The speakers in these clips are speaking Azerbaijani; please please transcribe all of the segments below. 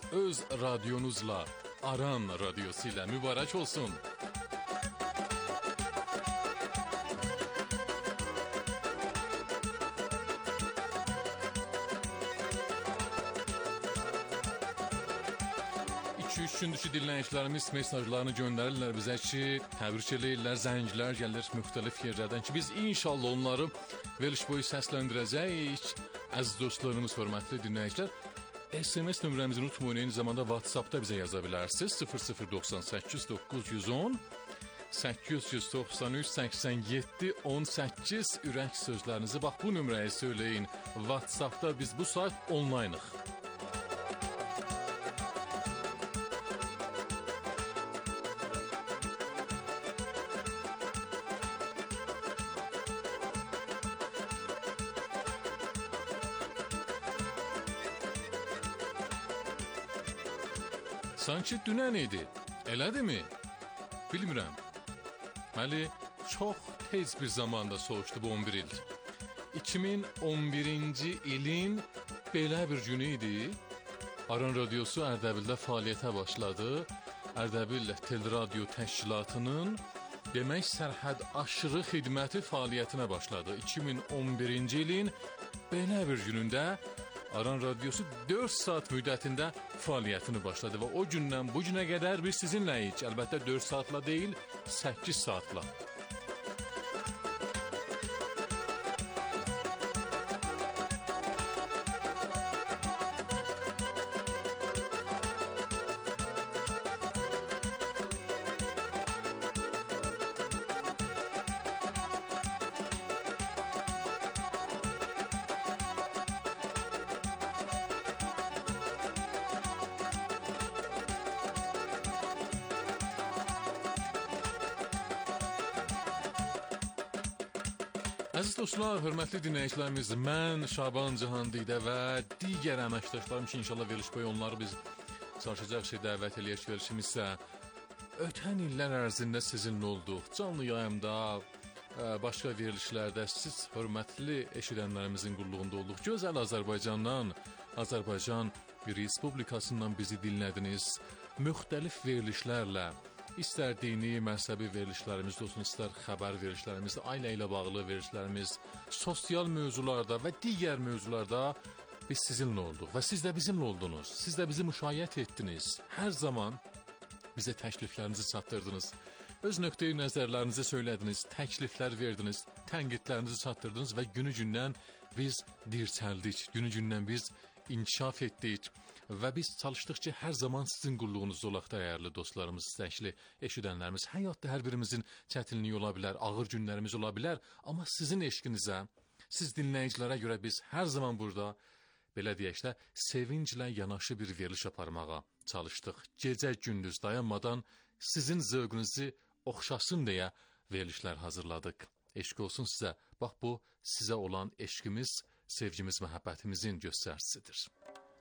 öz radyonuzla, Aran Radyosu ile mübarek olsun. Üç gündür dinləyicilərimiz mesajlarını göndərirlər bizə ki, təbrik eləyirlər, zənglər gəlir müxtəlif yerlərdən ki, biz inşallah onları veriliş boyu səsləndirəcəyik. Əziz dostlarımız, hörmətli dinləyicilər, SMS nömrəmizi unutmayın, eyni zamanda WhatsAppda bizə yaza bilərsiniz. 0098 910 893 87 18 ürək sözlərinizi bax bu nömrəyə söyləyin. WhatsAppda biz bu saat onlaynıq. Sanki dünən idi, elədimi? Bilmirəm. Məli, çox tez bir zamanda soğuşdu bu 11 il. 2011-ci ilin belə bir günü idi. Aran Radyosu Ərdəbildə fəaliyyətə başladı. Ərdəbil Teleradio Təşkilatının demək sərhəd aşırı xidməti fəaliyyətinə başladı. 2011-ci ilin belə bir günündə Aran Radyosu 4 saat müddətində fəaliyyətini başladı və o gündən bu günə qədər biz sizinləyik. Əlbəttə 4 saatla deyil, 8 saatla. Əziz dostlar, hörmətli dinləyicilərimiz, mən Şaban Cahandidə və digər əməkdaşlarım ki, inşallah veriliş boyu onları biz çalışacaq dəvət eləyək verilişimizsə, ötən illər ərzində sizinlə olduq. Canlı yayımda, başqa verilişlərdə siz hörmətli eşidənlərimizin qulluğunda olduq. Gözəl Azərbaycandan, Azərbaycan bir respublikasından bizi dinlədiniz. Müxtəlif verilişlərlə, İstər dini, məzhəbi verilişlərimiz olsun, istər xəbər verilişlərimiz, ailə ilə bağlı verilişlərimiz, sosial mövzularda və digər mövzularda biz sizinlə olduq və siz də bizimlə oldunuz. Siz də bizi müşayiət etdiniz. Hər zaman bizə təkliflərinizi çatdırdınız. Öz nöqteyi nəzərlərinizi söylədiniz, təkliflər verdiniz, tənqidlərinizi çatdırdınız və günü-gündən biz dirçəldik, günü-gündən biz inkişaf etdik və biz çalışdıq ki, hər zaman sizin qulluğunuzda olaq dəyərli dostlarımız, istəkli eşidənlərimiz. Həyatda hər birimizin çətinliyi ola bilər, ağır günlərimiz ola bilər, amma sizin eşqinizə, siz dinləyicilərə görə biz hər zaman burada, belə deyəklə, sevinclə yanaşı bir veriliş aparmağa çalışdıq. Gecə-gündüz dayanmadan sizin zövqünüzü oxşasın deyə verilişlər hazırladıq. Eşq olsun sizə. Bax bu sizə olan eşqimiz, sevgimiz, məhəbbətimizin göstəricisidir.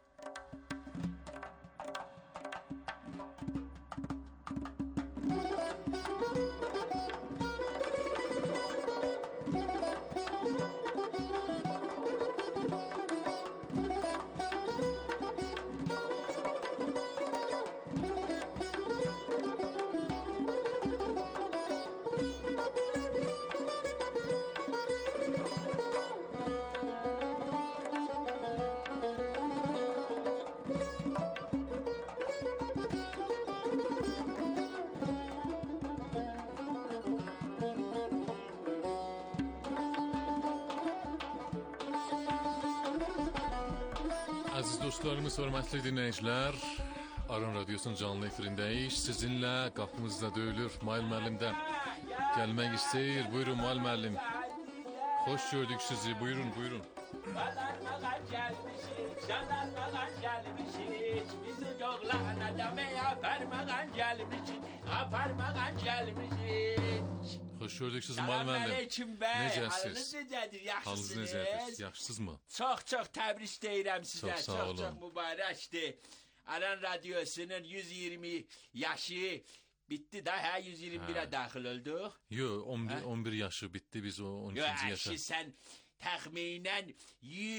Əziz dostlarımız, hörmətli dinləyicilər, Aran Radyosu'nun canlı efirindəyik. Sizinlə qapımızda döyülür. Mail müəllim də gəlmək istəyir. Buyurun Mail müəllim. Xoş gördük sizi. Buyurun, buyurun. Balarmağa gelmişik, yanarmağa gelmişik. Bizi yoğlana demeye aparmağa gelmişik. Aparmağa gelmişik. Xoş gördük sizi Mail müəllim. Aleyküm bəy. Necəsiz? Halınız necədir? Yaxşısınız? Halınız necədir? Yaxşısınız mı? Çox təbrik deyirəm sizə. Çox sağ olun. Çox mübarəkdir. Aran Radyosu'nun 120 yaşı bitti də, hə 121'ə daxil olduq. Yo, 11 yaşı bitti, biz o 12. yaşa. Sən təxminən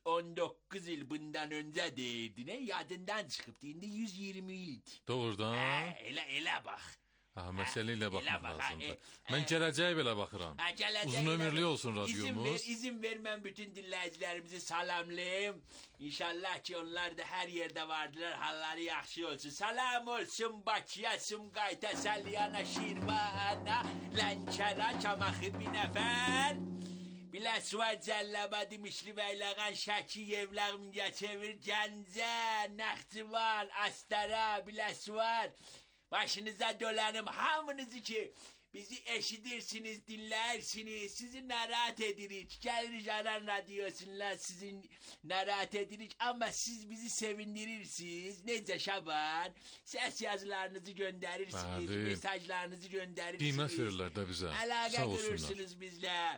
19 il bundan önce değildi. Ne yadından çıkıptı. Şimdi 120 ildi. Doğrudan. Elə bax. Məsələ ilə baxmaq lazımdır. Mən gələcəyə belə baxıram. Uzun ömürlü olsun radyomuz. İzin ver mən bütün dinləyicilərimizi salamlayım. İnşallah ki onlar da hər yerdə vardılar. Halları yaxşı olsun. Salam olsun Bakıya, Sumqayıta, Salyana, Şirvana, Lənkəra, Çamaxı, Binəfər. Biləsuvar, Cəlləbədi, Mişli, Bəyləğən, Şəki, Yevləq, Mingəçevir, Gəncə, Naxçıvan, Astara, Biləsuvar. Başınıza dolanım hamınızı ki bizi eşidirsiniz, dinlersiniz, sizi narahat edirik. Geliriz Aran Radyosu'ndan sizin narahat edirik ama siz bizi sevindirirsiniz. Nece Şaban? Ses yazılarınızı gönderirsiniz, mesajlarınızı gönderirsiniz. Qiymət verirlər də bizə. Əlaqə qurursunuz bizlə.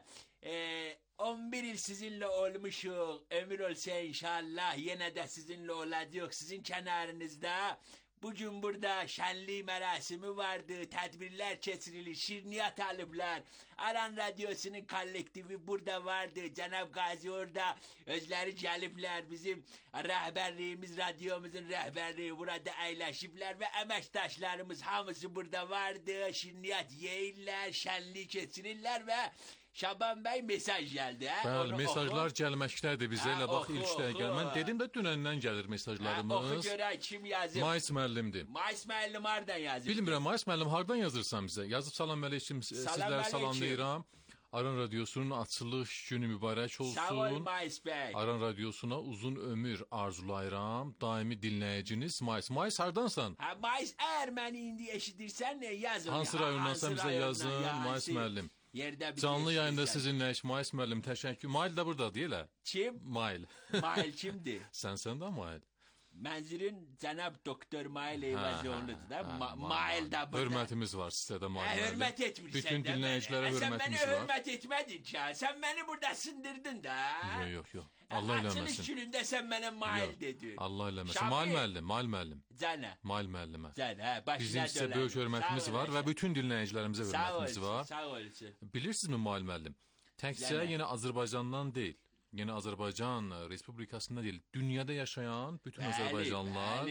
11 il sizinle olmuşuq. Ömür olsa inşallah yine de sizinle olacaq. Sizin kenarınızda. Bugün burada şenlik merasimi vardı, tedbirler keçirilir, şirniyat alıblar. Aran Radyosu'nun kollektivi burada vardı. Cenab Gazi orada özleri gelipler. Bizim rehberliğimiz, radyomuzun rehberliği burada eyleşipler ve emektaşlarımız hamısı burada vardı. Şirniyat yeyirler, şenlik keçirirler ve Şaban Bey mesaj geldi. Bəli, mesajlar gəlməkdədir bizə. Elə bax, ilk dəqiqə. Mən dedim də dünəndən gəlir mesajlarımız. Oxu görək, kim yazıb? Mais müəllimdir. Mais müəllim hardan yazıb? Bilmirəm, Mais müəllim hardan yazırsan bizə? Yazıb salam əleykum, sizləri salamlayıram. Aran Radyosu'nun açılış günü mübarək olsun. Sağ ol Mais Bey. Aran Radyosu'na uzun ömür arzulayıram. Daimi dinləyiciniz Mais. Mais hardansan? Mais, əgər məni indi eşidirsən, yazın. Hansı rayondansan bizə yazın, Mais müəllim. Canlı yayında sizinlə Mais müəllim, təşəkkür. Mail də buradadır, elə? Kim? Mail. Mail kimdir? Sən də Mail. Mənzirin cənab doktor Mail Eyvazioğlu'dur da. Mail da burada. Hörmətimiz var sizə də Mail. Hörmət etmirsən də. Bütün dinləyicilərə hörmətimiz var. Sən məni hörmət etmədin ki. Sən məni burada sındırdın da. Yox. Allah eləməsin. Açılış günündə sən mənə Mail dedin. Allah eləməsin. Mail müəllim. Cənə. Mail müəllimə. Cənə, başına bizim sizə böyük hörmətimiz var və bütün dinləyicilərimizə hörmətimiz var. Sağ olsun. Bilirsizmi Mail müəllim? Təkcə yenə Azərbaycandan deyil. Yine Azərbaycan Respublikasında değil, dünyada yaşayan bütün Azərbaycanlılar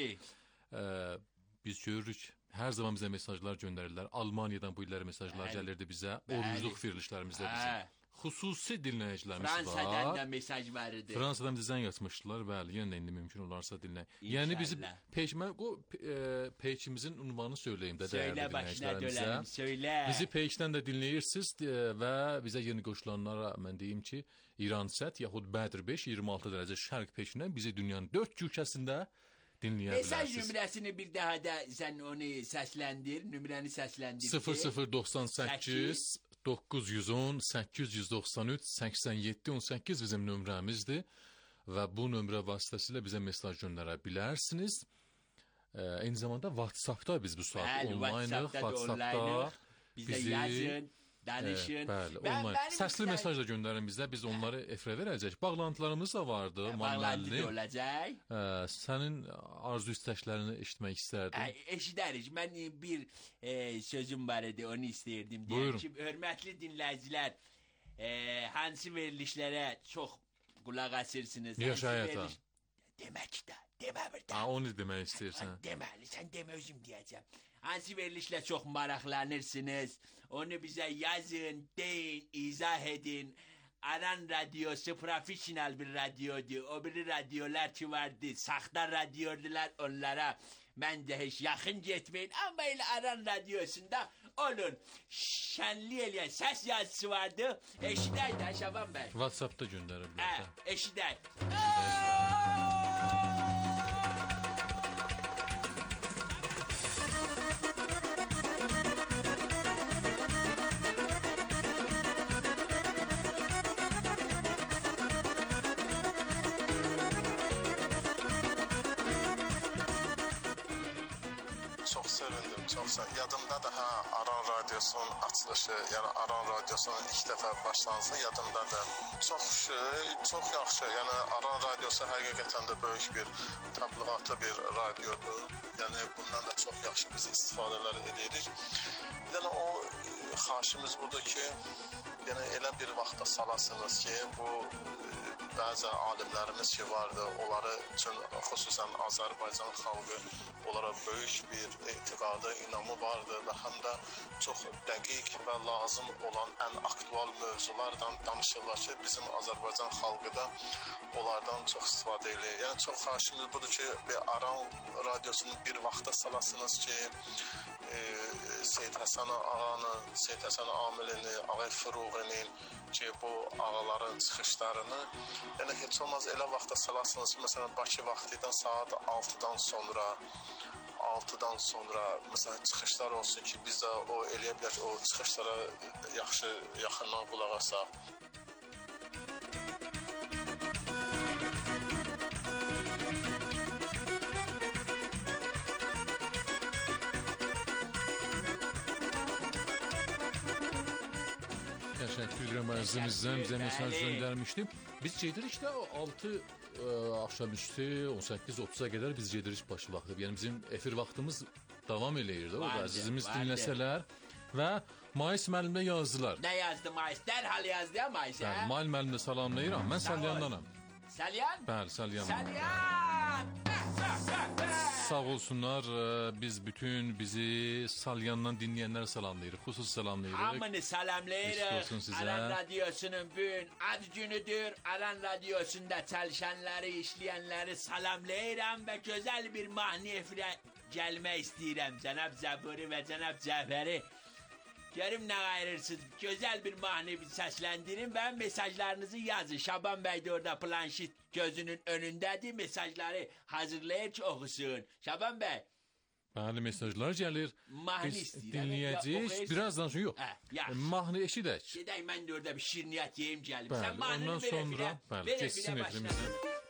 biz görürük. Her zaman bize mesajlar gönderirler. Almanya'dan bu illəri mesajlar gəlirdi bize. Orucluq verilişlərimizdə bize. Xüsusi dinləyicilərimiz var. Fransadan da mesaj vardı. Fransadan bizə zəng açmışdılar. Bəli, yenə də indi mümkün olarsa dinlə. Yəni bizi peyçimizin ünvanını söyləyim də dəyərli dinləyicilərimizə. Söylə. Bizi peyçdən də dinləyirsiniz və bizə yeni qoşulanlara mən deyim ki, İransat yaxud Bədr 5 26 dərəcə şərq peyçindən bizi dünyanın 4 cürkəsində dinləyə bilərsiniz. Mesaj nömrəsini bir daha da sən onu səsləndir, nömrəni səsləndir. 0098 910 893 87 18 bizim nömrəmizdir və bu nömrə vasitəsilə bizə mesaj göndərə bilərsiniz. Eyni zamanda WhatsApp-da biz bu saat onlaynıq. WhatsApp-da bizə yazın, danışın. Bəli, onlayn. Səsli mesaj da göndərin bizə, biz onları efirə verəcək. Bağlantılarımız da vardı. Bağlantı da olacaq. Sənin arzu istəklərini eşitmək istərdim. Eşidərik. Mən bir sözüm var idi, onu istəyirdim. Buyurun. Ki, hörmətli dinləyicilər, hansı verilişlərə çox qulaq asırsınız? Yaşayata. Demək də, demə bir də. Onu demək istəyirsən. Deməli, sən demə özüm deyəcəm. Hansı verilişlə çox maraqlanırsınız? Onu bizə yazın, deyin, izah edin. Aran Radyosu profesyonel bir radyodur. O biri radyolar ki vardı, saxta radyodular, onlara məncə heç yaxın getməyin. Amma elə Aran Radyosunda olun. Şənli eləyən səs yazısı vardı. Eşidək də Şaban bəy. WhatsApp-da göndərə bilərsən. Eşidək. Yadımda da Aran Radyosu'nun açılışı, yani Aran Radyosu'nun ilk defa başlanışı yadımda da çok yaxşı. Yani Aran Radyosu həqiqətən də böyük bir təbliğatlı bir radyodur. Yani bundan da çok yaxşı biz istifadələr edirik. Yani o xahişimiz budur ki, yani elə bir vaxta salasınız ki, bu bəzi alimlərimiz ki vardı, onları üçün xüsusən Azərbaycan xalqı onlara böyük bir etiqadı, inamı vardı və həm də çox dəqiq və lazım olan ən aktual mövzulardan danışırlar ki, bizim Azərbaycan xalqı da onlardan çox istifadə edir. Yəni çox xahişimiz budur ki, bir Aran radiosunu bir vaxta salasınız ki, Seyid Həsən ağanı, Seyid Həsən Amilini, Ağay Fıruğinin ki, bu ağaların çıxışlarını, yəni heç olmaz elə vaxta salasınız ki, məsələn Bakı vaxtıdan saat 6-dan sonra məsələn çıxışlar olsun ki, biz də o eləyə bilər ki, o çıxışlara yaxşı yaxından qulaq asaq. Təşəkkür edirəm əzizimizdən, bizə mesaj göndərmişdi. Biz gedirik də 6 axşamüstü 18:30-a qədər biz gedirik başı vaxtı. Yəni bizim efir vaxtımız davam eləyir də, o da əzizimiz dinləsələr və Mais müəllimə yazdılar. Nə yazdı Mais? Dərhal yazdı ya Mais? Bəli, Mail müəllimə salamlayıram. Mən Salyandanam. Salyan? Bəli, Salyan. Salyan! Sağ olsunlar, biz bütün bizi Salyandan dinləyənləri salamlayırıq, xüsusi salamlayırıq. Hamını salamlayırıq. Aran Radyosu'nun bugün ad günüdür. Aran Radyosu'nda çalışanları, işleyenleri salamlayıram ve güzel bir mahnı efirə gəlmək istəyirəm. Cənab Zəburi və Cənab Cəfəri. Görüm nə ayırırsınız. Güzel bir mahnı seslendirin ve mesajlarınızı yazın. Şaban Bey de orada planşet gözünün önündedir. Mesajları hazırlayır ki okusun. Şaban Bey. Bəli, mesajlar gəlir. Mahnı biz istəyirəm. dinləyəcəyik. Birazdan sonra yox. Mahnı eşidək. Gedək mən də orada bir şirniyyat yeyim gəlim. Bəli, Sən mahnını ondan ver sonra efirə. bəli, keçsin efirimizə.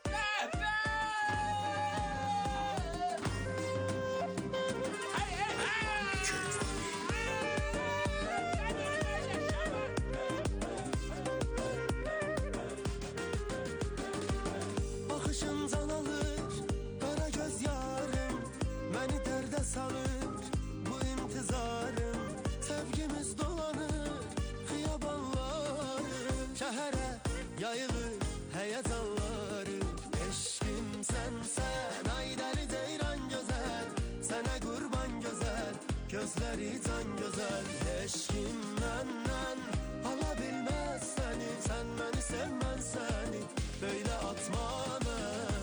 Salır bu intizarım, sevgimiz dolanır kıyabanları, şehre yayılır heyecanları. Eşkim sen ay deli ceyran güzel, sana kurban güzel, gözleri can güzel. Eşkim menden alabilmez seni, sen beni sevmen seni, böyle atma beni.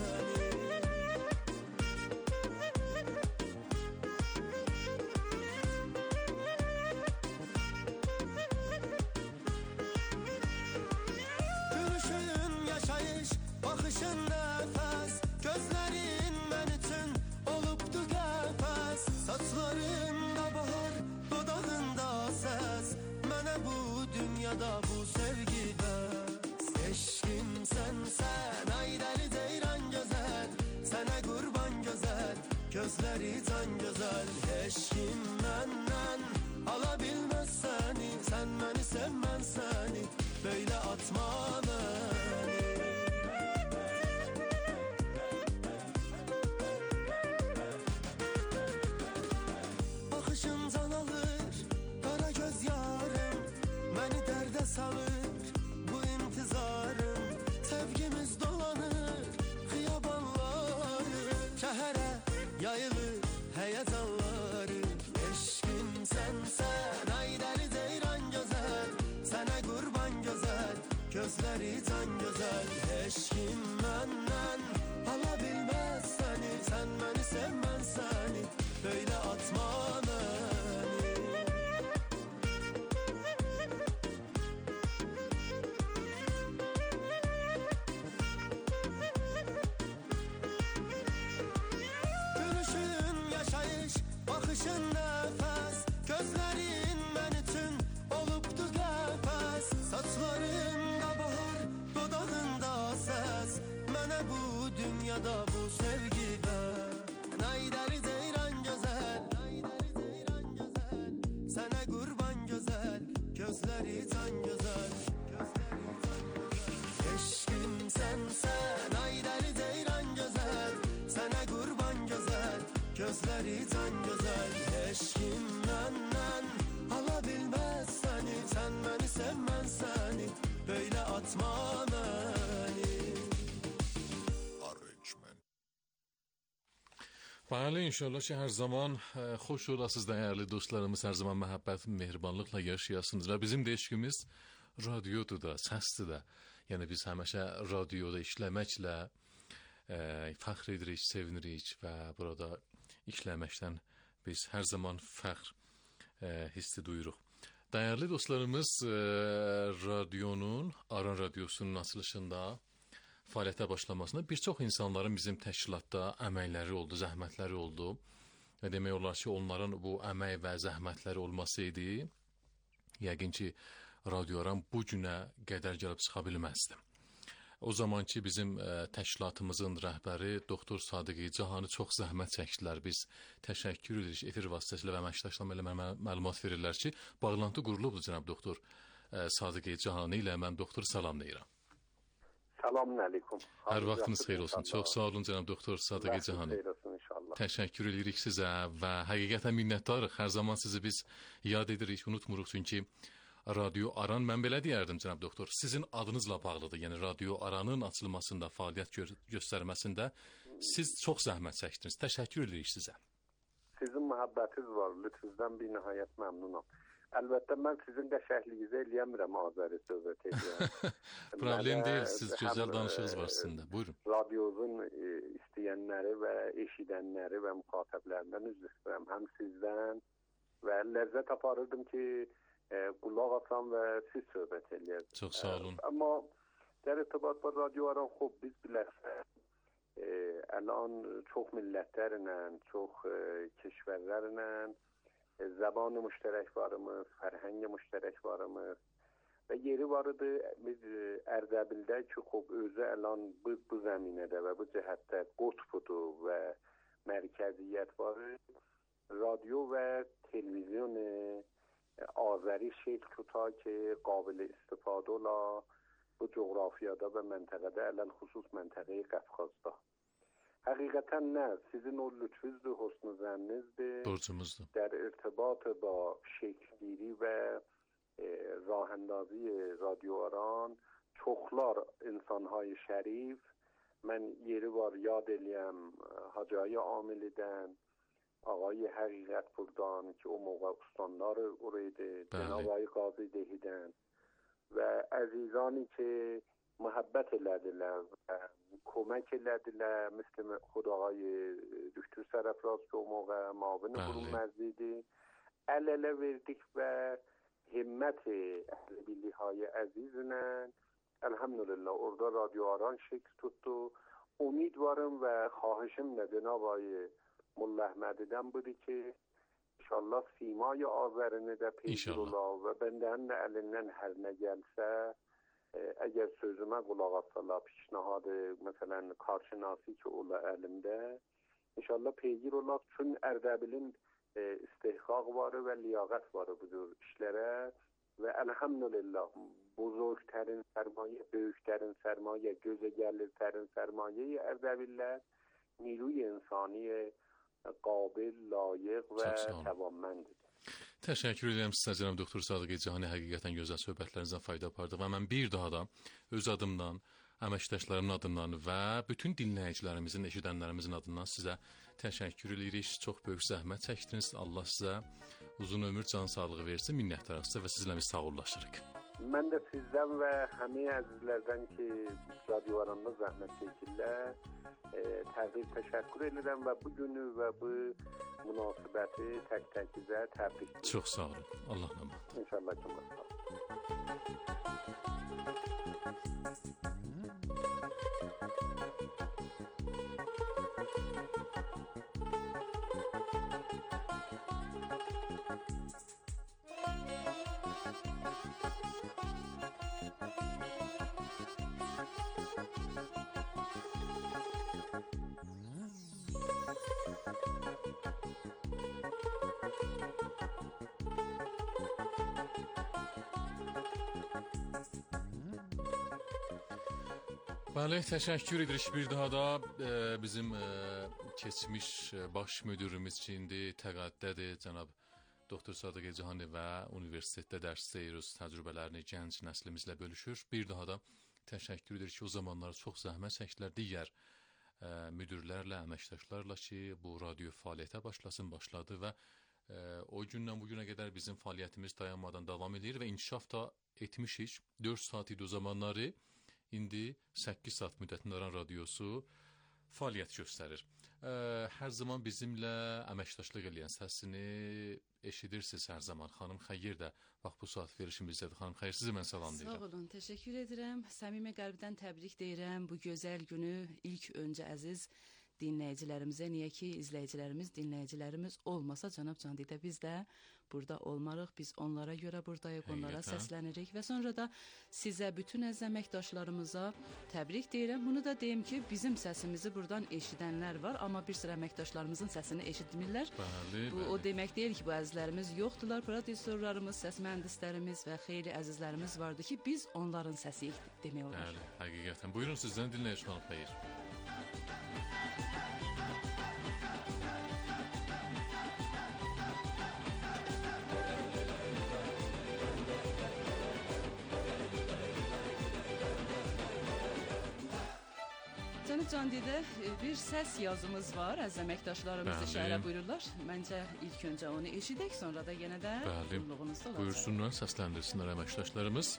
Bakışın nefes, gözlerin ben için olupdu kefes. Saçlarında bahar, dudağında ses, mene bu dünyada bu sevgi bes. Eşkim sen ay deli ceyran güzel, sana kurban güzel, gözleri can güzel. Eşkim benden alabilmez seni, sen beni sevmen seni, böyle atma beni. Salır bu intizarım, sevgimiz dolanır kıyabanları, şehre yayılır heyecanları. Eşkim sen ay deli ceyran güzel, sana kurban güzel, gözleri can güzel. Eşkim benden alabilmez seni, sen beni sevmen seni, böyle atma beni. Bakışın nefes, gözlerin ben için olupdu kefes. Saçlarında bahar, dudağında ses, mene bu dünyada bu sevgi ben. Ay deli ceyran güzel, sana kurban güzel, gözleri can güzel. Eşkim sen ay deli ceyran güzel, sana kurban güzel, gözleri can güzel. Eşkim benden alabilmez seni, sen beni sevmen seni, böyle atma beni. Bəli, inşallah ki, hər zaman xoş olasınız dəyərli dostlarımız, hər zaman məhəbbət, mehribanlıqla yaşayasınız və bizim də eşqimiz radiodur da, səsdir də. Yəni biz həmişə radioda işləməklə fəxr edirik, sevinirik və burada işləməkdən biz hər zaman fəxr hissi duyuruq. Dəyərli dostlarımız, radionun, Aran Radiosunun açılışında fəaliyyətə başlamasında bir çox insanların bizim təşkilatda əməkləri oldu, zəhmətləri oldu. Və demək olar ki, onların bu əmək və zəhmətləri olmasaydı, yəqin ki, Radio Aran bu günə qədər gəlib çıxa bilməzdi. O zamanki bizim təşkilatımızın rəhbəri Doktor Sadiq Cahanı çox zəhmət çəkdilər. Biz təşəkkür edirik efir vasitəsilə və əməkdaşlarına elə məlumat verirlər ki, bağlantı qurulubdur cənab Doktor Sadiq Cahanı ilə mən doktoru salamlayıram. Selamun aleyküm. Hər vaxtınız xeyir olsun. Çox sağ olun cənab Doktor Sadiq Cahanı. Təşəkkür edirik sizə və həqiqətən minnətdarıq. Hər zaman sizi biz yad edirik, unutmuruq çünki Radio Aran, mən belə deyərdim cənab doktor, sizin adınızla bağlıdır. Yəni Radio Aranın açılmasında, fəaliyyət göstərməsində siz çox zəhmət çəkdiniz. Təşəkkür edirik sizə. Sizin məhəbbətiniz var, lütfünüzdən bir nihayət məmnunam. Əlbəttə mən sizin qəşəhliyinizə eləyəmirəm Azəri söhbət edirəm. Problem deyil, siz gözəl danışığınız var sizin də. Buyurun. Radiozun istəyənləri və eşidənləri və müxatəblərindən üzr istəyirəm. Həm sizdən və ləzzət aparırdım ki, qulaq asan və siz söhbət eləyərsiniz. Çox sağ olun. Amma در ارتباط با رادیو آران خب biz bilərsiniz الان çox millətlərlə, çox keşvərlərlə زبان مشترک varımız, fərhəng müştərək varımız və yeri var idi biz Ərdəbildə ki, xub özü əlan bu zəminədə və bu cəhətdə qutbudur və mərkəziyyət var. رادیو و تلویزیون آذری شکل tutar ki, قابل استفاده ola bu coğrafiyada və məntəqədə, ələn xüsus məntəqəyi Qafqazda. Həqiqətən nə? Sizin o lütfüzdür, husn-u zənnizdir. Borcumuzdur. در ارتباط با şəkilgiri və راهاندازی رادیو آران çoxlar insanهای şərif mən yeri var yad eləyəm Hacı Amilidən آقای حقیقت پردان که اون موقع استاندار اورید جناب آقای قاضی دهیدن و عزیزانی که محبت لدیلر و کمک لدیلر مثل خود آقای دکتر سرفراز که اون موقع معاون برون مزیدی علاله وردیک و همت اهل بیلی های عزیزنن الحمدلله اردا رادیو آران شکل tuttu امیدوارم و خواهشم نه جناب آقای ملا احمدیدن بودی که انشالله سیمای آذرینه de پیشر ola ve benden de elinden her ne gelse eğer sözüme kulak atsalar pişnahadı mesela karşınası ki ola elimde inşallah peygir ola çünkü Erdebil'in istihkak varı ve liyakat varı budur işlere ve elhamdülillah buzurgterin sermaye, büyüklerin sermaye, göze gelirterin sermayeyi Erdebil'ler نیروی انسانی قابل، لایق və təvaməndir. Təşəkkür edirəm sizə cənab doktor Sadiq Cahani, həqiqətən gözəl söhbətlərinizdən fayda apardıq və mən bir daha da öz adımdan, əməkdaşlarımın adından və bütün dinləyicilərimizin, eşidənlərimizin adından sizə təşəkkür edirik. Çox böyük zəhmət çəkdiniz. Allah sizə uzun ömür, can sağlığı versin. Minnətdarıq sizə və sizinlə biz sağollaşırıq. Mən də sizdən və həmin əzizlərdən ki, Radio Aran'da zəhmət çəkirlər, təşəkkür edirəm və bu günü və bu münasibəti tək-təkizə təbrik edirəm. Çox sağ olun. Allah'ın əmanət. İnşallah ki, Bəli, təşəkkür edirik bir daha da bizim keçmiş baş müdürümüz kimdir, təqaddədir cənab Doktor Sadiq Cahani və universitetdə dərs deyiruz, təcrübələrini gənc nəslimizlə bölüşür. Bir daha da təşəkkür edirik ki, o zamanlar çox zəhmət çəkdilər. Digər müdirlərlə, əməkdaşlarla ki, bu radio fəaliyyətə başladı və o gündən bu günə qədər bizim fəaliyyətimiz dayanmadan davam edir və inkişaf da etmişik. 4 saat idi o zamanları, indi 8 saat müddətində Aran radiosu fəaliyyət göstərir. Hər zaman bizimlə əməkdaşlıq edən səsini eşidirsiniz hər zaman. Xanım Xeyir də bax bu saat verişimizdədir. Xanım Xeyir, sizi mən salamlayıram. Sağ olun, təşəkkür edirəm. Səmimi qəlbdən təbrik deyirəm bu gözəl günü. İlk öncə əziz dinləyicilərimizə, niyə ki, izləyicilərimiz, dinləyicilərimiz olmasa cənab Candidə biz də burada olmarıq. Biz onlara görə buradayıq, onlara səslənirik və sonra da sizə, bütün əziz əməkdaşlarımıza təbrik deyirəm. Bunu da deyim ki, bizim səsimizi buradan eşidənlər var, amma bir sıra əməkdaşlarımızın səsini eşitmirlər. Bu o demək deyil ki, bu əzizlərimiz yoxdular. Prodüserlərimiz, səs mühəndislərimiz və xeyli əzizlərimiz vardı ki, biz onların səsiyik demək olar. Bəli, həqiqətən. Buyurun sizdən dinləyiş xanım Xeyir. Cənab Candidə bir səs yazımız var. Əziz əməkdaşlarımız da şəhərə buyururlar. Məncə ilk öncə onu eşidək, sonra da yenə də qulluğunuzda olacaq. Buyursunlar, səsləndirsinlər əməkdaşlarımız.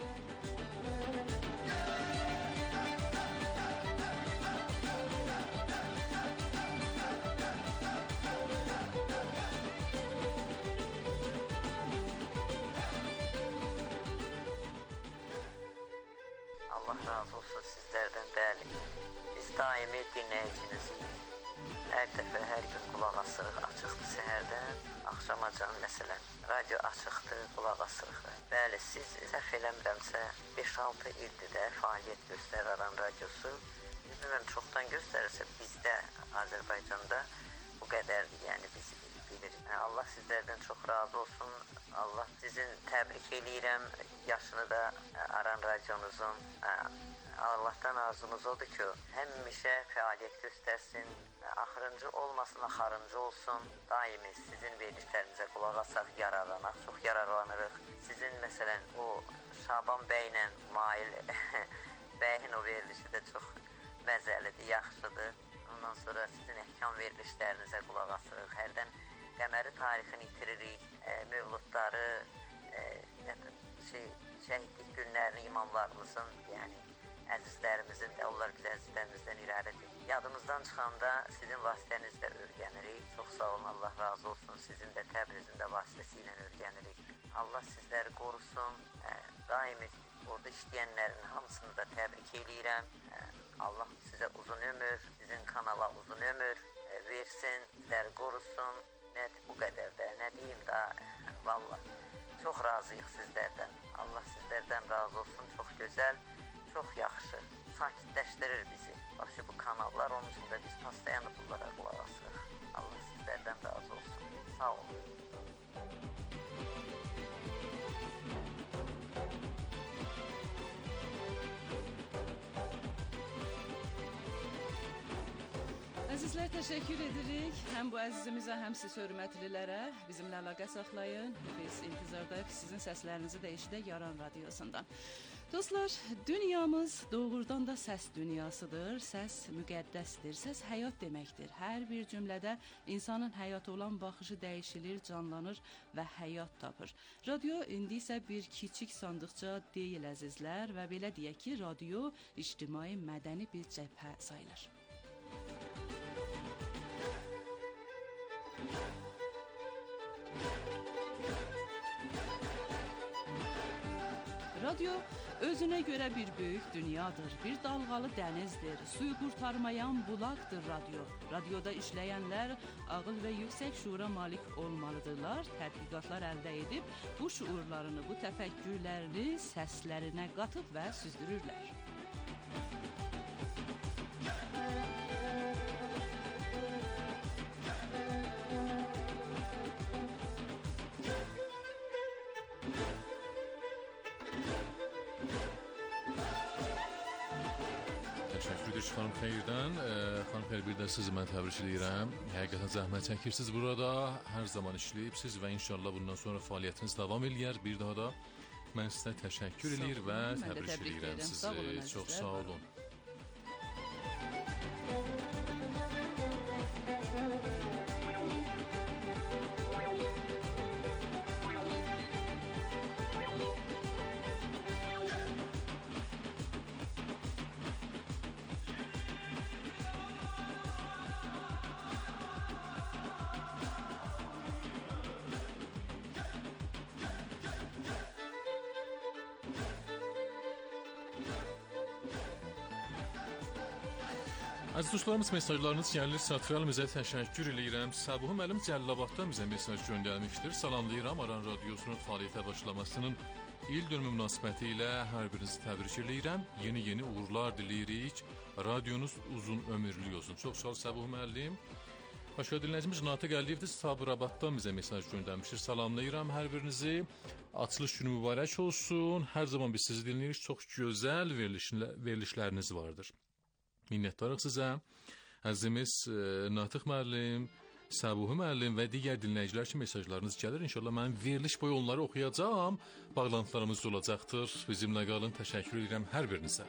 Allah razı olsun sizlərdən, bəli. Biz daimi dinləyicinizik. Hər dəfə, hər gün qulaq asırıq, açıqdır səhərdən, axşamacan məsələn. Radio açıqdır, qulaq asırıq. Bəli, siz səhv eləmirəmsə 5-6 ildir də fəaliyyət göstərir Aran radiosu. Bilmirəm, çoxdan göstərirsə bizdə, Azərbaycanda bu qədərdir, yəni biz bilirik. Allah sizlərdən çox razı olsun. Allah sizin təbrik eləyirəm, yaşını da Aran radionuzun. Allahdan arzumuz odur ki, həmişə fəaliyyət göstərsin, axırıncı olmasın, axırıncı olsun. Daimi sizin verilişlərinizə qulaq asaq, yararlanaq, çox yararlanırıq. Sizin məsələn o Şaban bəylə Mail bəyin o verilişi də çox məzəlidir, yaxşıdır. Ondan sonra sizin əhkam verilişlərinizə qulaq asırıq. Hərdən qəməri tarixini itiririk, mövludları, şəhidlik günlərini imamlarımızın, yəni əzizlərimizin də, onlar biz əzizlərimizdən irəlidir. Yadımızdan çıxanda sizin vasitənizlə öyrənirik. Çox sağ olun, Allah razı olsun. Sizin də Təbrizin də vasitəsilə öyrənirik. Allah sizləri qorusun. Daimi orada işləyənlərin hamısını da təbrik eləyirəm. Allah sizə uzun ömür, sizin kanala uzun ömür versin, sizləri qorusun. Bu qədər də, nə deyim da, vallahi çox razıyıq sizlərdən. Allah sizlərdən razı olsun, çox gözəl. Çox yaxşı, sakitləşdirir bizi. Bax bu kanallar, onun üçün də biz pastayanı bunlara qulaq asırıq. Allah sizlərdən razı olsun. Sağ olun. Əzizlər, təşəkkür edirik. Həm bu əzizimizə, həm siz hörmətlilərə bizimlə əlaqə saxlayın. Biz intizardayıq sizin səslərinizi də eşidək Aran radiosundan. Dostlar, dünyamız doğrudan da səs dünyasıdır. Səs müqəddəsdir. Səs həyat deməkdir. Hər bir cümlədə insanın həyata olan baxışı dəyişilir, canlanır və həyat tapır. Radio indi isə bir kiçik sandıqca deyil əzizlər və belə deyək ki, radio ictimai mədəni bir cəbhə sayılır. Radio özünə görə bir böyük dünyadır, bir dalğalı dənizdir, suyu qurtarmayan bulaqdır radio. Radioda işləyənlər ağıl və yüksək şuura malik olmalıdırlar, tədqiqatlar əldə edib bu şuurlarını, bu təfəkkürlərini səslərinə qatıb və süzdürürlər. Xanım Xeyirdən, xanım Xeyir, bir də sizi mən təbrik edirəm. Həqiqətən zəhmət çəkirsiniz burada, hər zaman işləyibsiz və inşallah bundan sonra fəaliyyətiniz davam eləyər. Bir daha da mən sizə təşəkkür edir və təbrik edirəm sizi. Çox sağ olun. Əziz dostlarımız, mesajlarınız gəlir. Satral bizə təşəkkür edirəm. Səbuh müəllim Cəllabaddan bizə mesaj göndərmişdir. Salamlayıram. Aran Radiosunun fəaliyyətə başlamasının ildönümü münasibəti ilə hər birinizi təbrik edirəm. Yeni uğurlar diləyirik. Radyonuz uzun ömürlü olsun. Çox sağ ol Səbuh müəllim. Başqa dinləyicimiz Natiq Əliyevdir. Sabirabaddan bizə mesaj göndərmişdir. Salamlayıram hər birinizi. Açılış günü mübarək olsun. Hər zaman biz sizi dinləyirik. Çox gözəl verilişləriniz vardır. Minnətdarıq sizə. Əzizimiz Natiq müəllim, Səbuh müəllim və digər dinləyicilər üçün mesajlarınız gəlir. İnşallah mən veriliş boyu onları oxuyacağam. Bağlantılarımız olacaqdır. Bizimlə qalın. Təşəkkür edirəm hər birinizə.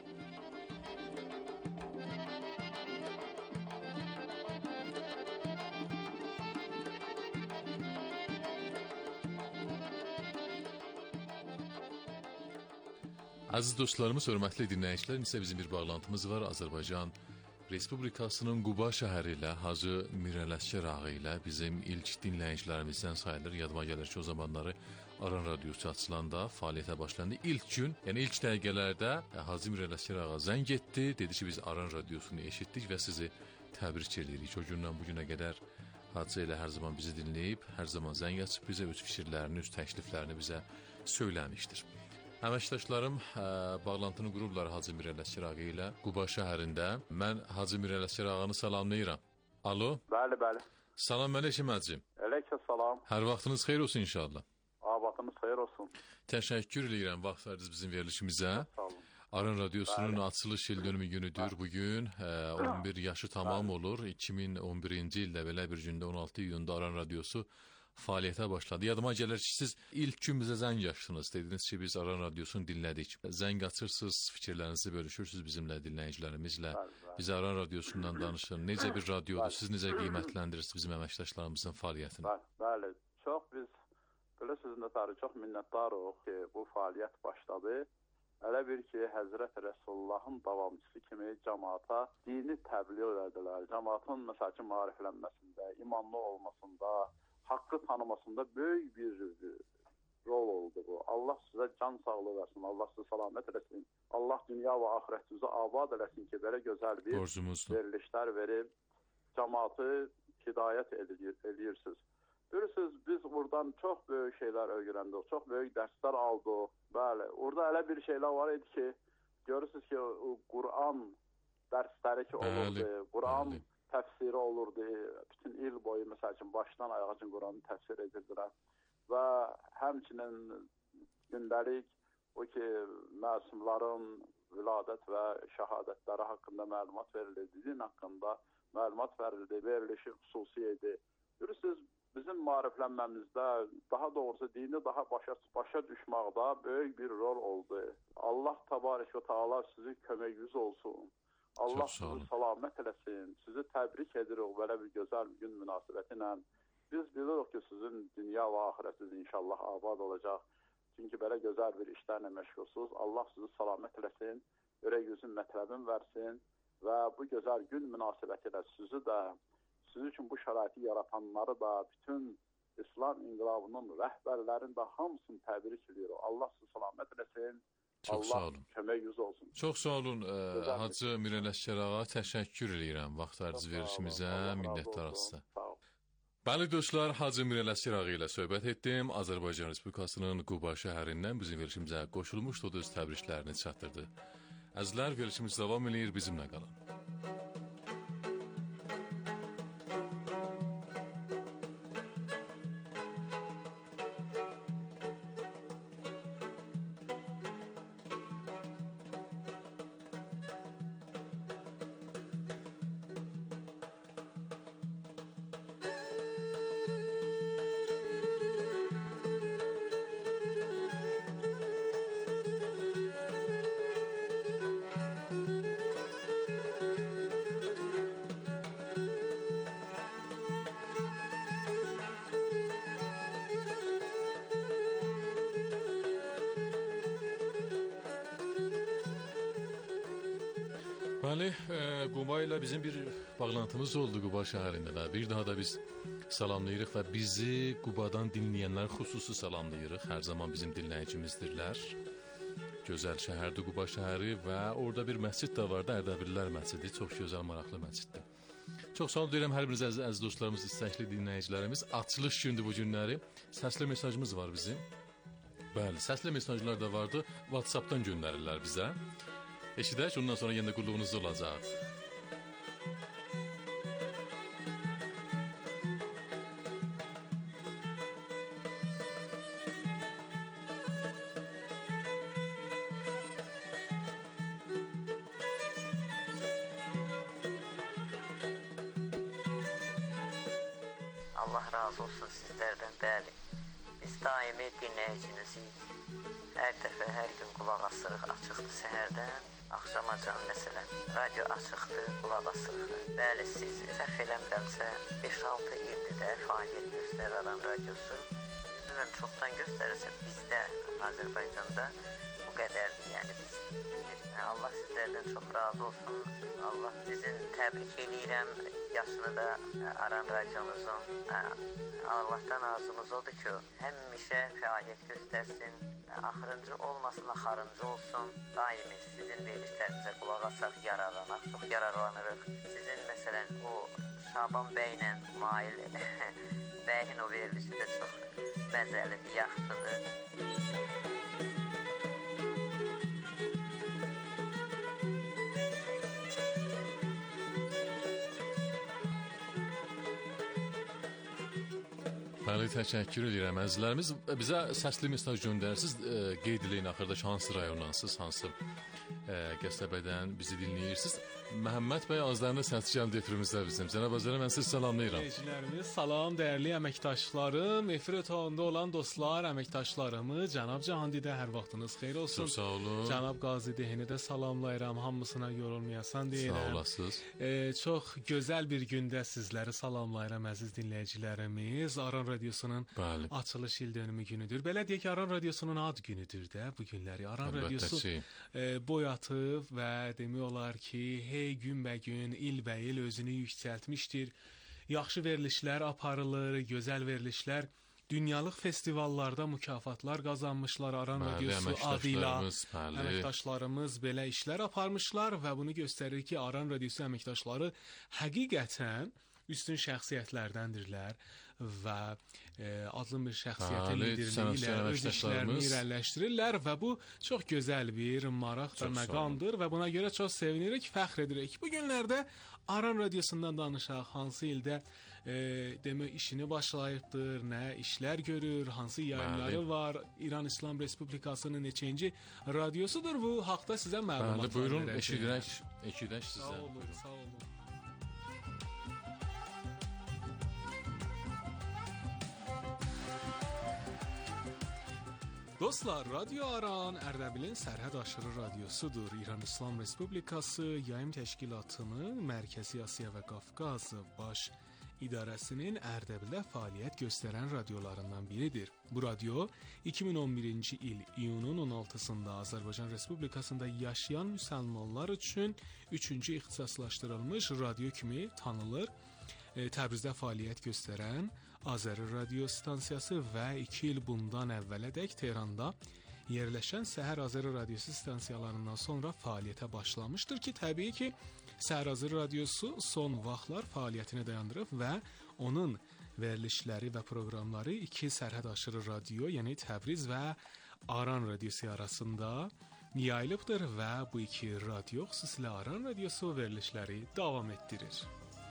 Əziz dostlarımız, hörmətli dinləyicilər, isə bizim bir bağlantımız var. Azərbaycan Respublikasının Quba şəhəri ilə Hacı Mirələşkər ağa ilə bizim ilk dinləyicilərimizdən sayılır. Yadıma gəlir ki, o zamanları Aran Radiosu açılanda, fəaliyyətə başlandı. İlk gün, yəni ilk dəqiqələrdə Hacı Mirələşkər ağa zəng etdi. Dedi ki, biz Aran Radiosunu eşitdik və sizi təbrik edirik. O gündən bu günə qədər Hacı ilə hər zaman bizi dinləyib, hər zaman zəng açıb bizə öz fikirlərini, öz təkliflərini bizə söyləmişdir. Əməkdaşlarım bağlantını qurublar Hacı Mirələşkər ağa ilə Quba şəhərində. Mən Hacı Mirələşkər ağanı salamlayıram. Alo? Bəli. Salam əleykum Hacım. Əleykum salam. Hər vaxtınız xeyir olsun inşallah. Abadınız xeyir olsun. Təşəkkür edirəm vaxt verdiniz bizim verilişimizə. Sağ olun. Aran Radiosunun açılış ildönümü günüdür bugün. 11 yaşı tamam olur. 2011-ci ildə belə bir gündə 16 iyunda Aran Radiosu fəaliyyətə başladı. Yadıma gəlir ki, siz ilk gün bizə zəng açdınız. Dediniz ki, biz Aran Radiosunu dinlədik. Zəng açırsınız, fikirlərinizi bölüşürsünüz bizimlə, dinləyicilərimizlə. Bizə Aran Radiosundan danışın. Necə bir radiodur? Siz necə qiymətləndirirsiniz bizim əməkdaşlarımızın fəaliyyətini? Bəli. Bilirsiniz nətər, çox minnətdarıq ki, bu fəaliyyət başladı. Elə bir ki, Həzrət Rəsullahın davamçısı kimi cəmaata dini təbliğ edilər. Cəmaatın məsəl ki, maariflənməsində, imanlı olmasında, haqqı tanımasında böyük bir rol oldu bu. Allah sizə can sağlığı versin, Allah sizə salamət eləsin. Allah dünya və axirətinizi abad eləsin ki, belə gözəl bir verilişlər verib, cəmaatı hidayət edirsiniz. Bilirsiniz, biz buradan çox böyük şeylər öyrəndik, çox böyük dərslər aldıq. Bəli, orada elə bir şeylər var idi ki, görürsünüz ki, Quran dərsləri ki olurdu, Quran təfsiri olurdu. Bütün il boyu, məsəl üçün, başdan ayağa üçün Quranı təfsir edirdilər. Və həmçinin gündəlik o ki, məsumların viladət və şəhadətləri haqqında məlumat verildi, din haqqında məlumat verildi, verilişi xüsusi idi. Görürsünüz, bizim maariflənməmizdə, daha doğrusu dini daha başa düşməkdə böyük bir rol oldu. Allah təbarək və təala sizin köməyiniz olsun. Allah sizi salamət eləsin. Sizi təbrik edirik belə bir gözəl gün münasibəti ilə. Biz bilirik ki, sizin dünya və axirətiniz inşallah abad olacaq. Çünki belə gözəl bir işlərlə məşğulsuz. Allah sizi salamət eləsin, ürəyinizin mətləbini versin və bu gözəl gün münasibəti ilə sizi də, siz üçün bu şəraiti yaratanları da, bütün İslam inqilabının rəhbərlərini də hamısını təbrik edirik. Allah sizi salamət eləsin. Çox sağ olun. Köməyiniz olsun. Çox sağ olun Hacı Mirələşkər ağa. Təşəkkür edirəm vaxt verdiniz verilişimizə. Minnətdarıq sizə. Bəli dostlar, Hacı Mirələşkər ağa ilə söhbət etdim. Azərbaycan Respublikasının Quba şəhərindən bizim verilişimizə qoşulmuşdu, öz təbriklərini çatdırdı. Əzizlər, verilişimiz davam edir, bizimlə qalın. Bəli, Quba ilə bizim bir bağlantımız oldu Quba şəhərində də. Bir daha da biz salamlayırıq və bizi Qubadan dinləyənlər xüsusi salamlayırıq. Hər zaman bizim dinləyicimizdirlər. gözəl şəhərdir Quba şəhəri və orada bir məscid də var da, Ərdəbillər məscidi. Çox gözəl, maraqlı məsciddir. Çox sağ olun deyirəm hər biriniz əziz dostlarımız, istəkli dinləyicilərimiz. Açılış gündür bu günləri. Səsli mesajımız var bizim. Bəli, səsli mesajlar da vardı. WhatsApp-dan göndərirlər bizə. Eşidək, ondan sonra yenə qulluğunuzda olacaq. Allah razı olsun sizlərdən, bəli. Biz daimi dinləyicinizik. Hər dəfə, hər gün qulaq asırıq, açıqdır səhərdən, axşamacan məsələn. Radio açıqdır, qulaq asırıq. Bəli, siz səhv eləmirəmsə 5-6 ildir də fəaliyyət göstərir Aran radiosu. Bilmirəm, çoxdan göstərirsə bizdə, Azərbaycanda bu qədərdir, yəni biz. Allah sizlərdən çox razı olsun. Allah sizin təbrik edirəm. Yaşını da Aran radiomuzun. Allahdan arzumuz odur ki, həmişə fəaliyyət göstərsin. Axırıncı olmasın, axarıncı olsun. Daimi sizin verilişlərinizə qulaq asaq, yararlanaq, çox yararlanırıq. Sizin məsələn o Şaban bəylə Mail bəyin o verilişi də çox məzəlidir, yaxşıdır. Bəli, təşəkkür edirəm əzizlərimiz. Bizə səsli mesaj göndərirsiniz. Qeyd eləyin axırda hansı rayondansınız, hansı qəsəbədən bizi dinləyirsiniz. Məhəmməd bəy azlarında səs gəldi efirimizdə bizim. Cənab Azərə, mən sizi salamlayıram. Dinləyicilərimiz, salam, dəyərli əməkdaşlarım, efir otağında olan dostlar, əməkdaşlarımız, Cənab Cahandidə hər vaxtınız xeyir olsun. Çox sağ olun. Cənab Qazi Dehini də salamlayıram, hamısına yorulmayasan deyirəm. Sağ olasınız. Çox gözəl bir gündə sizləri salamlayıram, əziz dinləyicilərimiz. Aran Radiosunun açılış il dönümü günüdür. Belə deyək ki, Aran Radiosunun ad günüdür də bu günləri. Aran Radiosu boy atıb və demək olar ki, hey günbəgün, ilbəil özünü yüksəltmişdir. Yaxşı verilişlər aparılır, gözəl verilişlər. Dünyalıq festivallarda mükafatlar qazanmışlar Aran Radiosu adıyla. Əməkdaşlarımız belə işlər aparmışlar və bunu göstərir ki, Aran Radiosu əməkdaşları həqiqətən üstün şəxsiyyətlərdəndirlər və adlı bir şəxsiyyətin liderliyi ilə öz işlərini irəliləşdirirlər və bu çox gözəl bir maraq və məqamdır və buna görə çox sevinirik, fəxr edirik. Bu günlərdə Aran Radiosundan danışaq, hansı ildə demək işini başlayıbdır, nə işlər görür, hansı yayımları var, İran İslam Respublikasının neçənci radiosudur, bu haqda sizə məlumat verəcəm. Buyurun, eşidək sizə. Sağ olun, sağ olun. Dostlar, Radio Aran Ərdəbilin sərhəd aşırı radiosudur. İran İslam Respublikası Yayım Təşkilatının Mərkəzi Asiya və Qafqaz Baş İdarəsinin Ərdəbildə fəaliyyət göstərən radiolarından biridir. Bu radio 2011-ci il iyunun 16-sında Azərbaycan Respublikasında yaşayan müsəlmanlar üçün 3-cü ixtisaslaşdırılmış radio kimi tanınır. Təbrizdə fəaliyyət göstərən Azəri radio stansiyası və 2 il bundan əvvələdək Tehranda yerləşən Səhər Azəri radiosu stansiyalarından sonra fəaliyyətə başlamışdır ki, təbii ki, Səhər Azəri radiosu son vaxtlar fəaliyyətini dayandırıb və onun verilişləri və proqramları 2 sərhəd aşırı radio, yəni Təbriz və Aran radiosu arasında yayılıbdır və bu 2 radio, xüsusilə Aran radiosu verilişləri davam etdirir.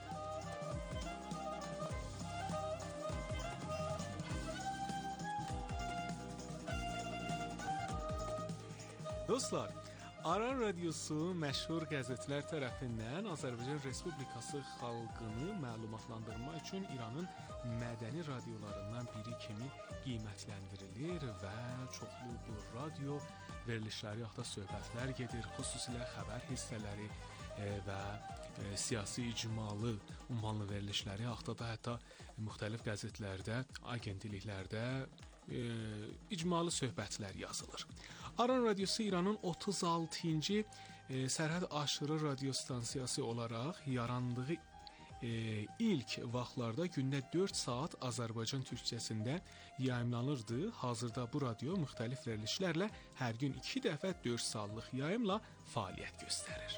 Dostlar, Aran Radiosu məşhur qəzetlər tərəfindən Azərbaycan Respublikası xalqını məlumatlandırma üçün İranın mədəni radiolarından biri kimi qiymətləndirilir və çoxlu bu radio verilişləri haqda söhbətlər gedir, xüsusilə xəbər hissələri və siyasi icmalı ünvanlı verilişləri haqda da hətta müxtəlif qəzetlərdə, agentliklərdə icmalı söhbətlər yazılır. Aran Radiosu İranın 36-cı sərhəd aşırı radio stansiyası olaraq yarandığı ilk vaxtlarda gündə 4 saat Azərbaycan türkçəsində yayımlanırdı. Hazırda bu radio müxtəlif verilişlərlə hər gün 2 dəfə 4 saatlıq yayımla fəaliyyət göstərir.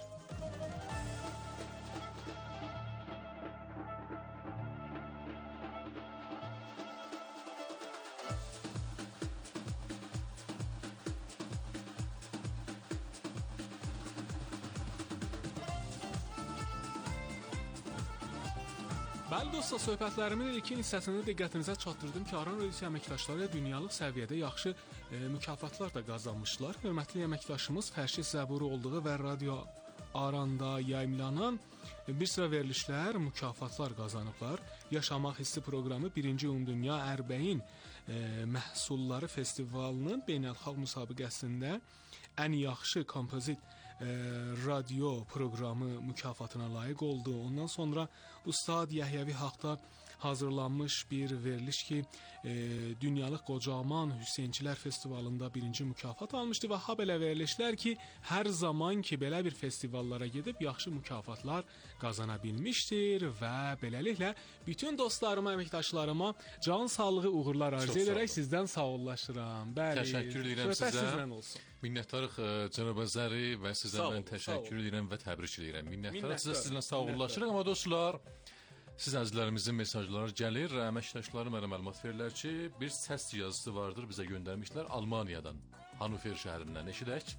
Bəli dostlar, söhbətlərimin ilkin hissəsində diqqətinizə çatdırdım ki, Aran Radiosu əməkdaşları dünyalıq səviyyədə yaxşı mükafatlar da qazanmışlar. Hörmətli əməkdaşımız Fərşid Zəburi olduğu və Radio Aranda yayımlanan bir sıra verilişlər, mükafatlar qazanıblar. Yaşamaq hissi proqramı 1-ci Ümumdünya Ərbəyin Məhsulları Festivalının beynəlxalq müsabiqəsində ən yaxşı kompozit radio proqramı mükafatına layiq oldu. Ondan sonra Ustad Yəhyavi haqda hazırlanmış bir veriliş ki, Dünyalıq Qocaman Hüseynçilər Festivalında 1-ci mükafat almışdı və ha belə verilişlər ki, hər zaman ki, belə bir festivallara gedib yaxşı mükafatlar qazana bilmişdir və beləliklə bütün dostlarıma, əməkdaşlarıma can sağlığı, uğurlar arzu edərək sizdən sağollaşıram. Bəli, təşəkkür edirəm sizə. Olsun. Minnətdarıq cənab Əzəri və sizdən mən təşəkkür edirəm və təbrik edirəm. Minnətdarıq sizə, sizlə sağollaşırıq. Amma dostlar, siz əzizlərimizin mesajları gəlir. Əməkdaşları mənə məlumat verirlər ki, bir səs yazısı vardır, bizə göndərmişlər Almaniyadan, Hannover şəhərindən. Eşidək.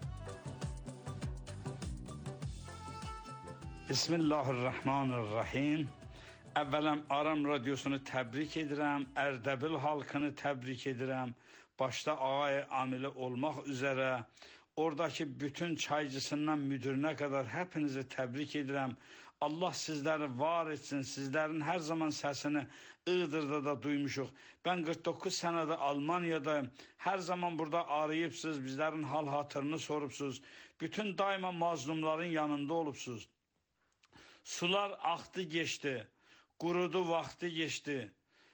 Bismillahirrahmanirrahim. Əvvələm Aram Radiosunu təbrik edirəm, Ərdəbil halkını təbrik edirəm. Başda ağay amili olmaq üzere oradaki bütün çaycısından müdürüne kadar hepinizi tebrik edirəm. Allah sizleri var etsin. Sizlerin her zaman sesini Iğdır'da da duymuşuq. Ben 49 senede Almanya'dayım. Her zaman burada arayıpsınız. Bizlerin hal hatırını sorupsuz. Bütün daima mazlumların yanında olupsuz. Sular aktı geçti. Kurudu vakti geçti.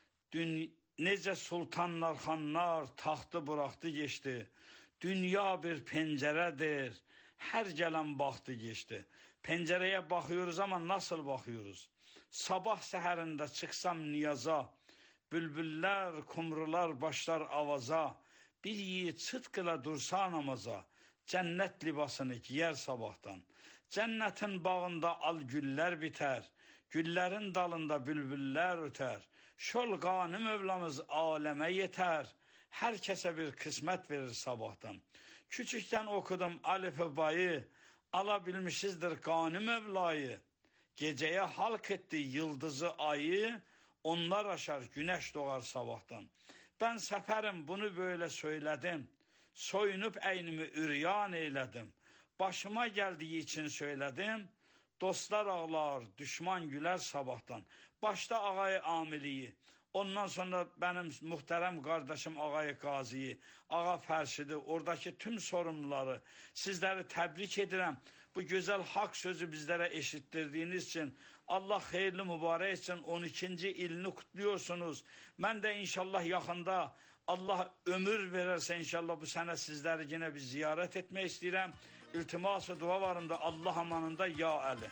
Necə sultanlar, xanlar taxtı buraxdı geçdi. Dünya bir pencərədir, hər gələn baxdı geçdi. Pencərəyə baxıyoruz ama nasıl baxıyoruz? Sabah səhərində çıxsam niyaza, bülbüllər, kumrular başlar avaza, bir yiğit sıdqla dursa namaza, cənnət libasını giyer sabahdan. Cənnətin bağında al güller biter, güllərin dalında bülbüllər öter. Şol qanı Mövlamız aləmə yetər, hər kəsə bir qismət verir sabahdan. Küçükdən okudum alifi bayı, alabilmişizdir qanı Mövlayı. Gecəyə halk etdi yıldızı ayı, onlar aşar güneş doğar sabahdan. Ben səfərim bunu böyle söyledim, soyunup əynimi üryan eylədim. Başıma geldiği için söyledim, dostlar ağlar, düşman güler sabahtan. Başta ağay amiliyi, ondan sonra benim muhterem kardeşim ağay Qaziyi, ağa Fərşidi, oradaki tüm sorumluları sizleri tebrik edirəm. Bu güzel hak sözü bizlere eşittirdiğiniz için Allah hayırlı mübarek için 12. ilini kutluyorsunuz. Ben de inşallah yakında Allah ömür verirse inşallah bu sene sizleri yine bir ziyaret etmek istedim. İltiması dua varında Allah amanında ya Ali.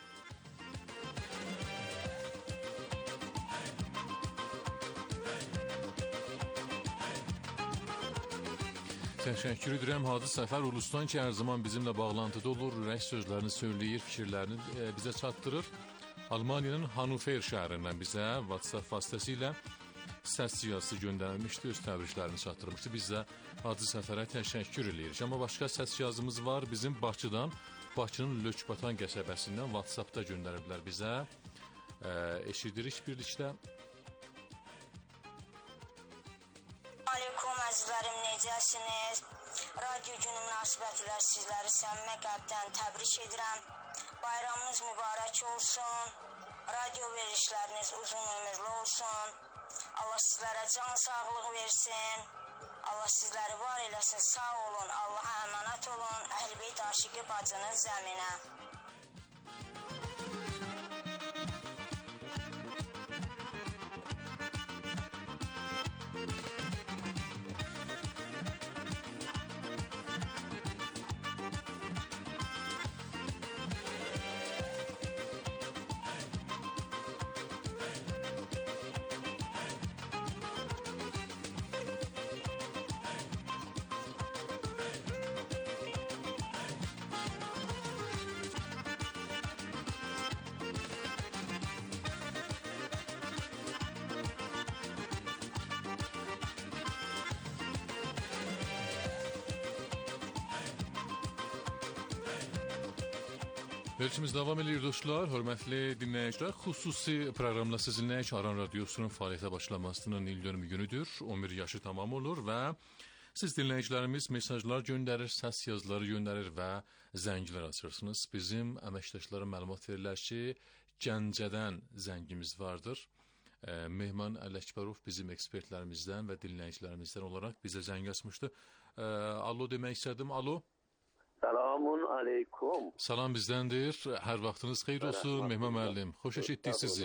Təşəkkür edirəm. Hadi Səfər Ulustan ki, hər zaman bizimlə bağlantıda olur, ürək sözlərini söyləyir, fikirlərini bizə çatdırır. Almaniyanın Hannover şəhərindən bizə WhatsApp vasitəsilə səs yazısı göndərmişdi, öz təbriklərini çatdırmışdı. Biz də Hadi Səfərə təşəkkür edirik. Amma başqa səs yazımız var bizim Bakıdan, Bakının Lökbatan qəsəbəsindən WhatsAppda göndəriblər bizə. Eşidirik birlikdə. Aleyküm əzizlərim, necəsiniz? Radio günü münasibətilə sizləri səmimə qəlbdən təbrik edirəm. Bayramınız mübarək olsun. Radio verilişləriniz uzun ömürlü olsun. Allah sizlərə can sağlıq versin. Allah sizləri var eləsin, sağ olun. Allaha əmanət olun. Əhl-Beyt aşiqi bacınız Zəminə. Verilişimiz davam edir dostlar, hörmətli dinləyicilər. Xüsusi proqramla sizinləyik Aran Radiosunun fəaliyyətə başlamasının il dönümü günüdür. 11 yaşı tamam olur və siz dinləyicilərimiz mesajlar göndərir, səs yazıları göndərir və zənglər açırsınız. Bizim əməkdaşlara məlumat verirlər ki, Gəncədən zəngimiz vardır. Mehman Ələkbərov bizim ekspertlərimizdən və dinləyicilərimizdən olaraq bizə zəng açmışdı. Alo demək istədim, alo. Selamun aleyküm. Salam bizdəndir. Hər vaxtınız xeyir olsun Mehman müəllim. Xoş eşitdik sizi.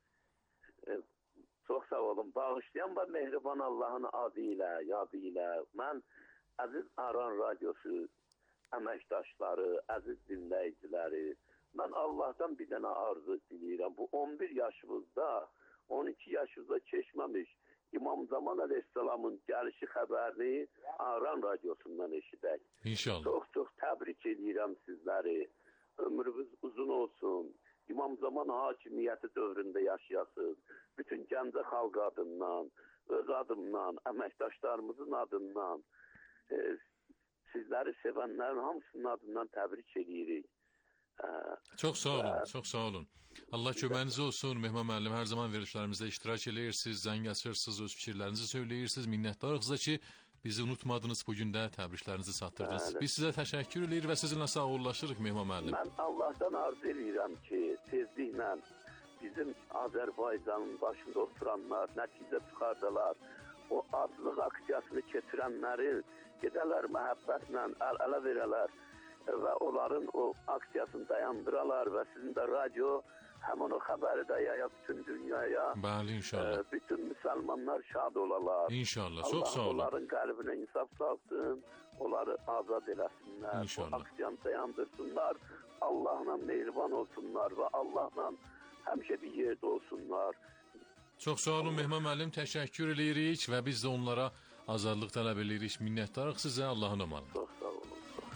Çox sağ olun. Bağışlayan və mehriban Allahın adı ilə, yadı ilə mən əziz Aran Radiosu əməkdaşları, əziz dinləyiciləri, mən Allahdan bir dənə arzu diləyirəm. Bu 11 yaşımızda, 12 yaşımızda keçməmiş İmam Zaman Əleyhisselamın gəlişi xəbərini Aran Radiosundan eşidək. İnşallah. Çox təbrik edirəm sizləri. Ömrünüz uzun olsun. İmam Zaman hakimiyyəti dövründə yaşayasınız. Bütün Gəncə xalq adından, öz adımdan, əməkdaşlarımızın adından, sizləri sevənlərin hamısının adından təbrik edirik. Çox sağ olun, çox sağ olun. Allah köməyiniz olsun Mehman müəllim. Hər zaman verilişlərimizdə iştirak edirsiniz, zəng açırsınız, öz fikirlərinizi söyləyirsiniz. Minnətdarıq ki, bizi unutmadınız, bugün də təbriklərinizi çatdırdınız. Biz sizə təşəkkür edirik və sizinlə sağollaşırıq Mehman müəllim. Mən Allahdan arzu edirəm ki, tezliklə bizim Azərbaycanın başında oturanlar nəticə çıxardılar. O adlıq aksiyasını keçirənləri gedələr məhəbbətlə əl-ələ verələr və onların o aksiyasını dayandıralar və sizin də radio həmin o xəbəri də yaya bütün dünyaya. Bəli, inşallah. Bütün müsəlmanlar şad olalar. İnşallah, çox sağ olun. Allah onların qəlbinə insaf salsın, onları azad eləsinlər. İnşallah. O aksiyanı dayandırsınlar, Allahla mehriban olsunlar və Allahla həmişə bir yerdə olsunlar. Çox sağ olun Mehman müəllim, təşəkkür edirik və biz də onlara azadlıq tələb edirik. Minnətdarıq sizə, Allahın amanı. Çox sağ olun.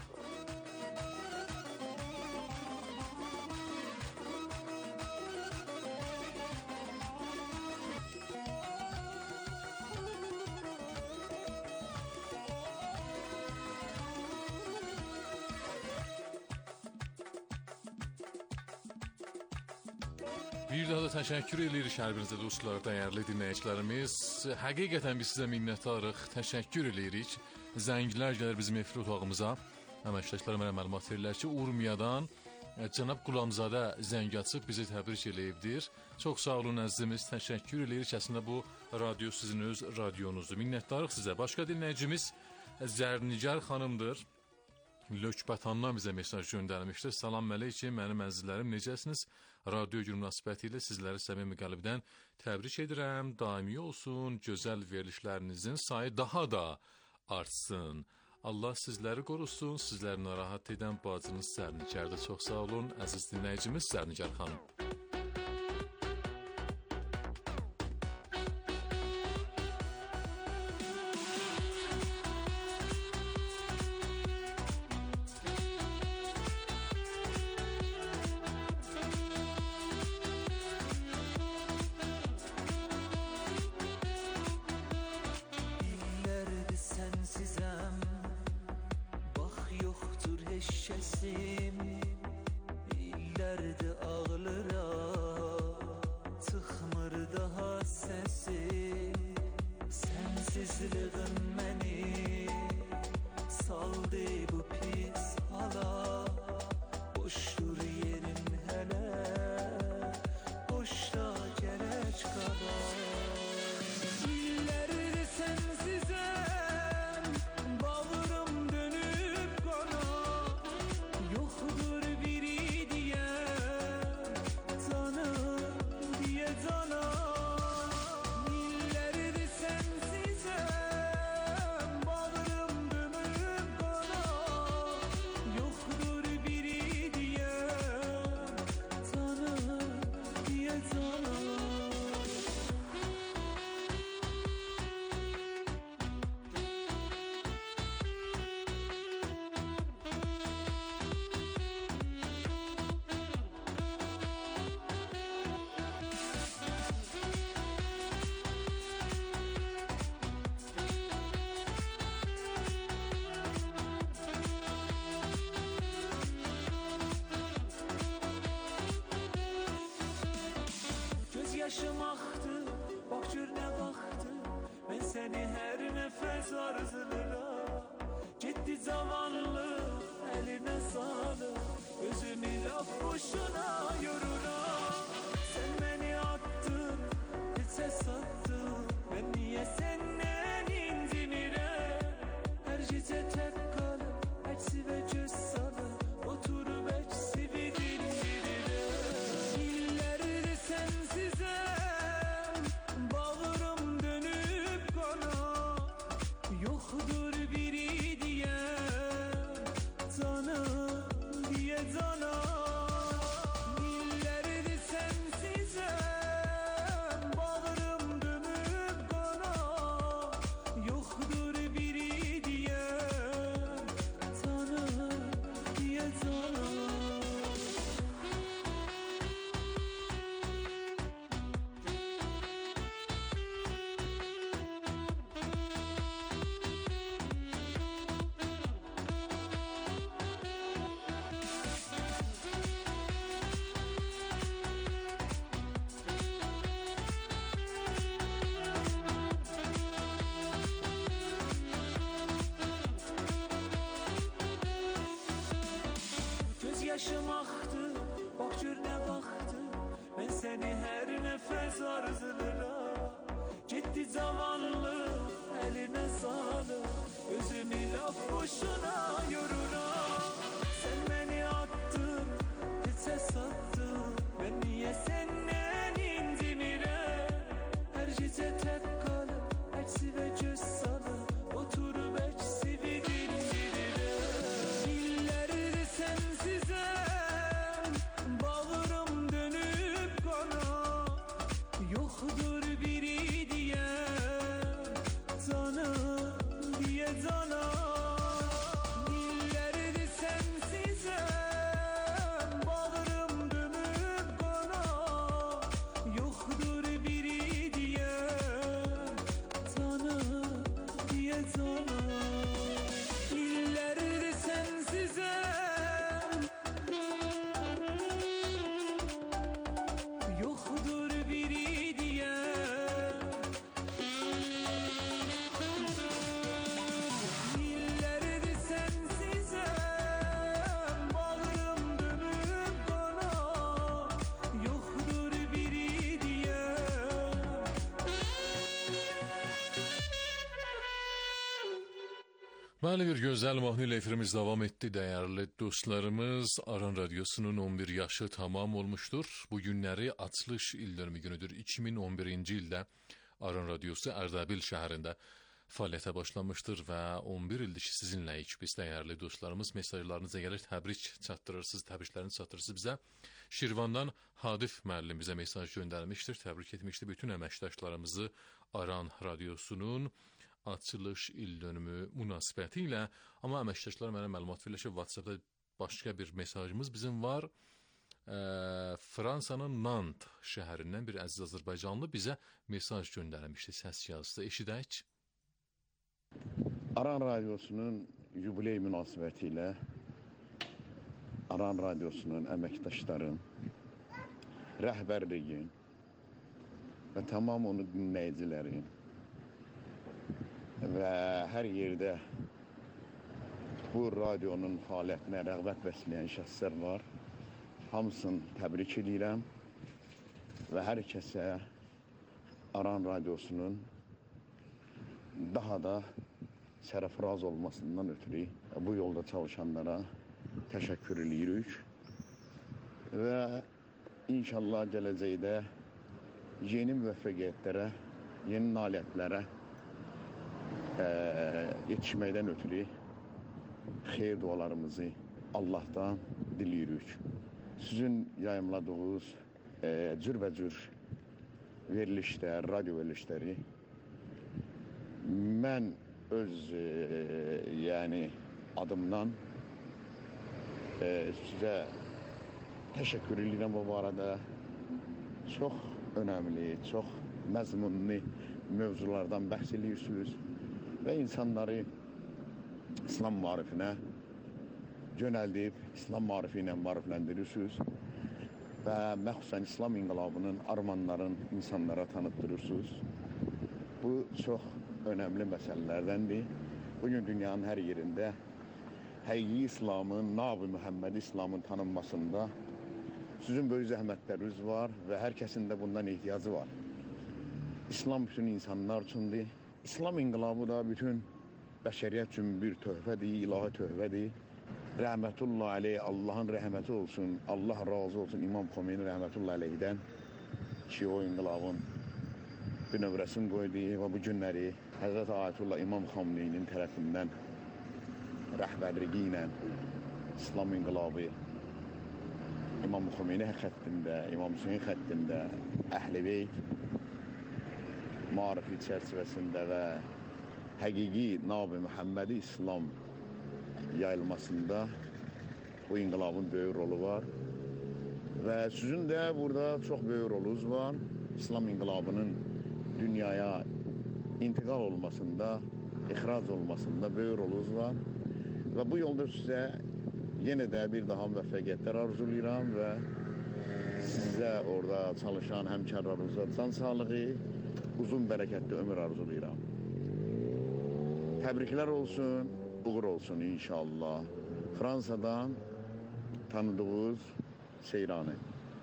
Bir daha da təşəkkür edirik hər birinizə dostlar, dəyərli dinləyicilərimiz. Həqiqətən biz sizə minnətdarıq, təşəkkür edirik. Zənglər gəlir bizim efir otağımıza. Əməkdaşlar mənə məlumat verirlər ki, Urmiyadan cənab Qulamzadə zəng açıb bizi təbrik eləyibdir. Çox sağ olun əzizimiz, təşəkkür edirik. Əslində bu radio sizin öz radionuzdur. Minnətdarıq sizə. Başqa dinləyicimiz Zərnicar xanımdır. Lökbətandan bizə mesaj göndərmişdir. Salam əleyküm, mənim əzizlərim, necəsiniz? Radio günü münasibəti ilə sizləri səmimi qəlbdən təbrik edirəm. Daimi olsun, gözəl verilişlərinizin sayı daha da artsın. Allah sizləri qorusun, sizləri narahat edən bacınız Zərnicarda. Çox sağ olun, əziz dinləyicimiz Zərnicar xanım. nefes arzulara. Gitti zavallı eline sağlık, özümü laf boşuna yoruna. Sen beni attın, hiçe sattın, ben niye senden incinirem? Her gece tek kalıp, eksi ve göz salıp, oturup eksivi dindirirem. İllerdir sensizem, bağırım dönüp kana. Yoktur biri diye, canım diye cana. İllerdir sensizem, bağırım dönüp kana. Yoktur biri diye, canım diye cana. Göz yaşım aktı, bak gör ne baktı. Ben seni her nefes arzulara. Gitti zavallı eline sağlık, özümü laf boşuna yoruna. Sen beni attın, hiçe sattın, ben niye senden incinirem? Her gece tek kalıp, eksi ve göz salıp, oturup eksivi dindirirem. İllerdir sensizem, bağırım dönüp kana. Yoktur biri diye, canım diye cana. İllerdir sensizem, bağırım dönüp kana. Yoktur biri diye, canım diye cana. İllerdir sensizem, yoktur biri diye. İllerdir sensizem, bağırım dönüp kana. Yoktur biri diye. Bəli, bir gözəl mahnı ilə efirimiz davam etdi, dəyərli dostlarımız. Aran Radyosu'nun 11 yaşı tamam olmuştur. Bu günləri açılış ildönümü günüdür. 2011-ci ildə Aran Radyosu Ərdəbil şəhərində fəaliyyətə başlamışdır və 11 ildir ki, sizinləyik biz, dəyərli dostlarımız. Mesajlarınıza gəlir, təbrik çatdırırsınız, təbriklərini çatdırırsınız bizə. Şirvandan Hadif müəllim bizə mesaj göndərmişdir, təbrik etmişdir bütün əməkdaşlarımızı Aran Radyosu'nun açılış ildönümü münasibəti ilə. Amma əməkdaşlar mənə məlumat verir ki, WhatsAppda başqa bir mesajımız bizim var. Fransanın Nant şəhərindən bir əziz Azərbaycanlı bizə mesaj göndərmişdi, səs yazısı. Eşidək. Aran Radyosu'nun jubiley münasibəti ilə Aran Radyosu'nun əməkdaşların, rəhbərliyin və tamam onu dinləyicilərin və hər yerdə bu radyonun fəaliyyətinə rəğbət bəsləyən şəxslər var. Hamısını təbrik edirəm və hər kəsə Aran Radyosu'nun daha da sərəfraz olmasından ötürü bu yolda çalışanlara təşəkkür edirik və inşallah gələcəkdə yeni müvəffəqiyyətlərə, yeni nailiyyətlərə yetişməkdən ötürü xeyir dualarımızı Allah'tan dilirik. Sizin yayımladığınız cürbəcür verilişlər, radyo verilişləri mən öz adımdan sizə təşəkkür edirəm bu arada. Çox önəmli, çox məzmunlu mövzulardan bəhs edirsiniz və insanları İslam marifinə yönəldib, İslam marifi ilə marifləndirirsiniz və məxsusən İslam inqilabının armanların insanlara tanıtdırırsınız. Bu çox önemli məsələlərdəndir. Bugün dünyanın hər yerində həqiqi İslamın, Nabi Muhammed İslamın tanınmasında sizin böyük zəhmətləriniz var və hər kəsin də bundan ehtiyacı var. İslam bütün insanlar üçündür. İslam inqilabı da bütün bəşəriyyət üçün bir töhfədir, ilahi töhfədir. Rəhmətullah aleyh, Allahın rəhməti olsun, Allah razı olsun İmam Xomeyni rəhmətullah aleyhdən ki, o inqilabın bir növrəsini qoydu və bu günləri Həzrət Ayətullah İmam Xomeynin tərəfindən rəhbərliyi ilə İslam inqilabı İmam Xomeyni xəttində, İmam Hüseyin xəttində, Əhl-i Beyt marifi çərçivəsində və həqiqi Nabi Muhammed İslam yayılmasında bu inqilabın böyük rolu var və sizin də burada çox böyük rolunuz var. İslam inqilabının dünyaya intiqal olmasında, ixrac olmasında böyük rolunuz var və bu yolda sizə yenə də bir daha müvəffəqiyyətlər arzulayıram və sizə orada çalışan həmkarlarınıza can sağlığı, uzun bərəkətli ömür arzulayıram. Təbriklər olsun, uğur olsun inşallah. Fransadan tanıdığınız Seyrani.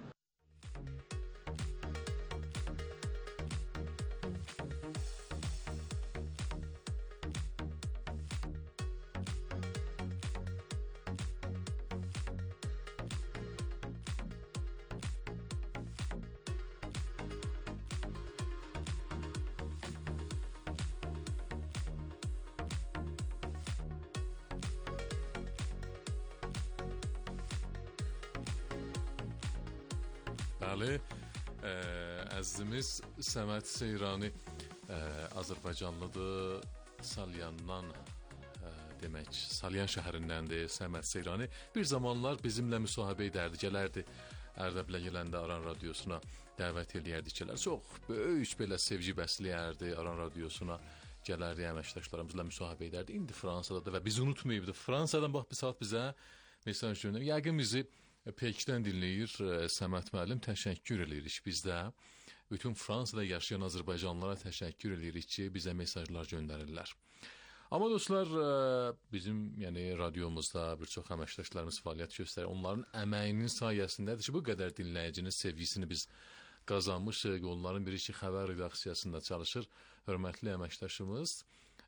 Bəli, əzizimiz Səməd Seyrani Azərbaycanlıdır, Salyandan demək, Salyan şəhərindəndir Səməd Seyrani. Bir zamanlar bizimlə müsahibə edərdi, gələrdi Ərdəbilə gələndə Aran Radiosuna dəvət eləyərdi ki, çox böyük belə sevgi bəsləyərdi Aran Radiosuna, gələrdi əməkdaşlarımızla müsahibə edərdi. İndi Fransadadır və bizi unutmayıbdır. Fransadan bax bir saat bizə mesaj göndərir. Yəqin bizi Pekdən dinləyir Səməd müəllim, təşəkkür edirik bizdə. Bütün Fransada yaşayan Azərbaycanlılara təşəkkür edirik ki, bizə mesajlar göndərirlər. Amma dostlar, bizim radiomuzda bir çox əməkdaşlarımız fəaliyyət göstərir. Onların əməyinin sayəsindədir ki, bu qədər dinləyicinin sevgisini biz qazanmışıq. Onların biri ki, xəbər redaksiyasında çalışır. Hörmətli əməkdaşımız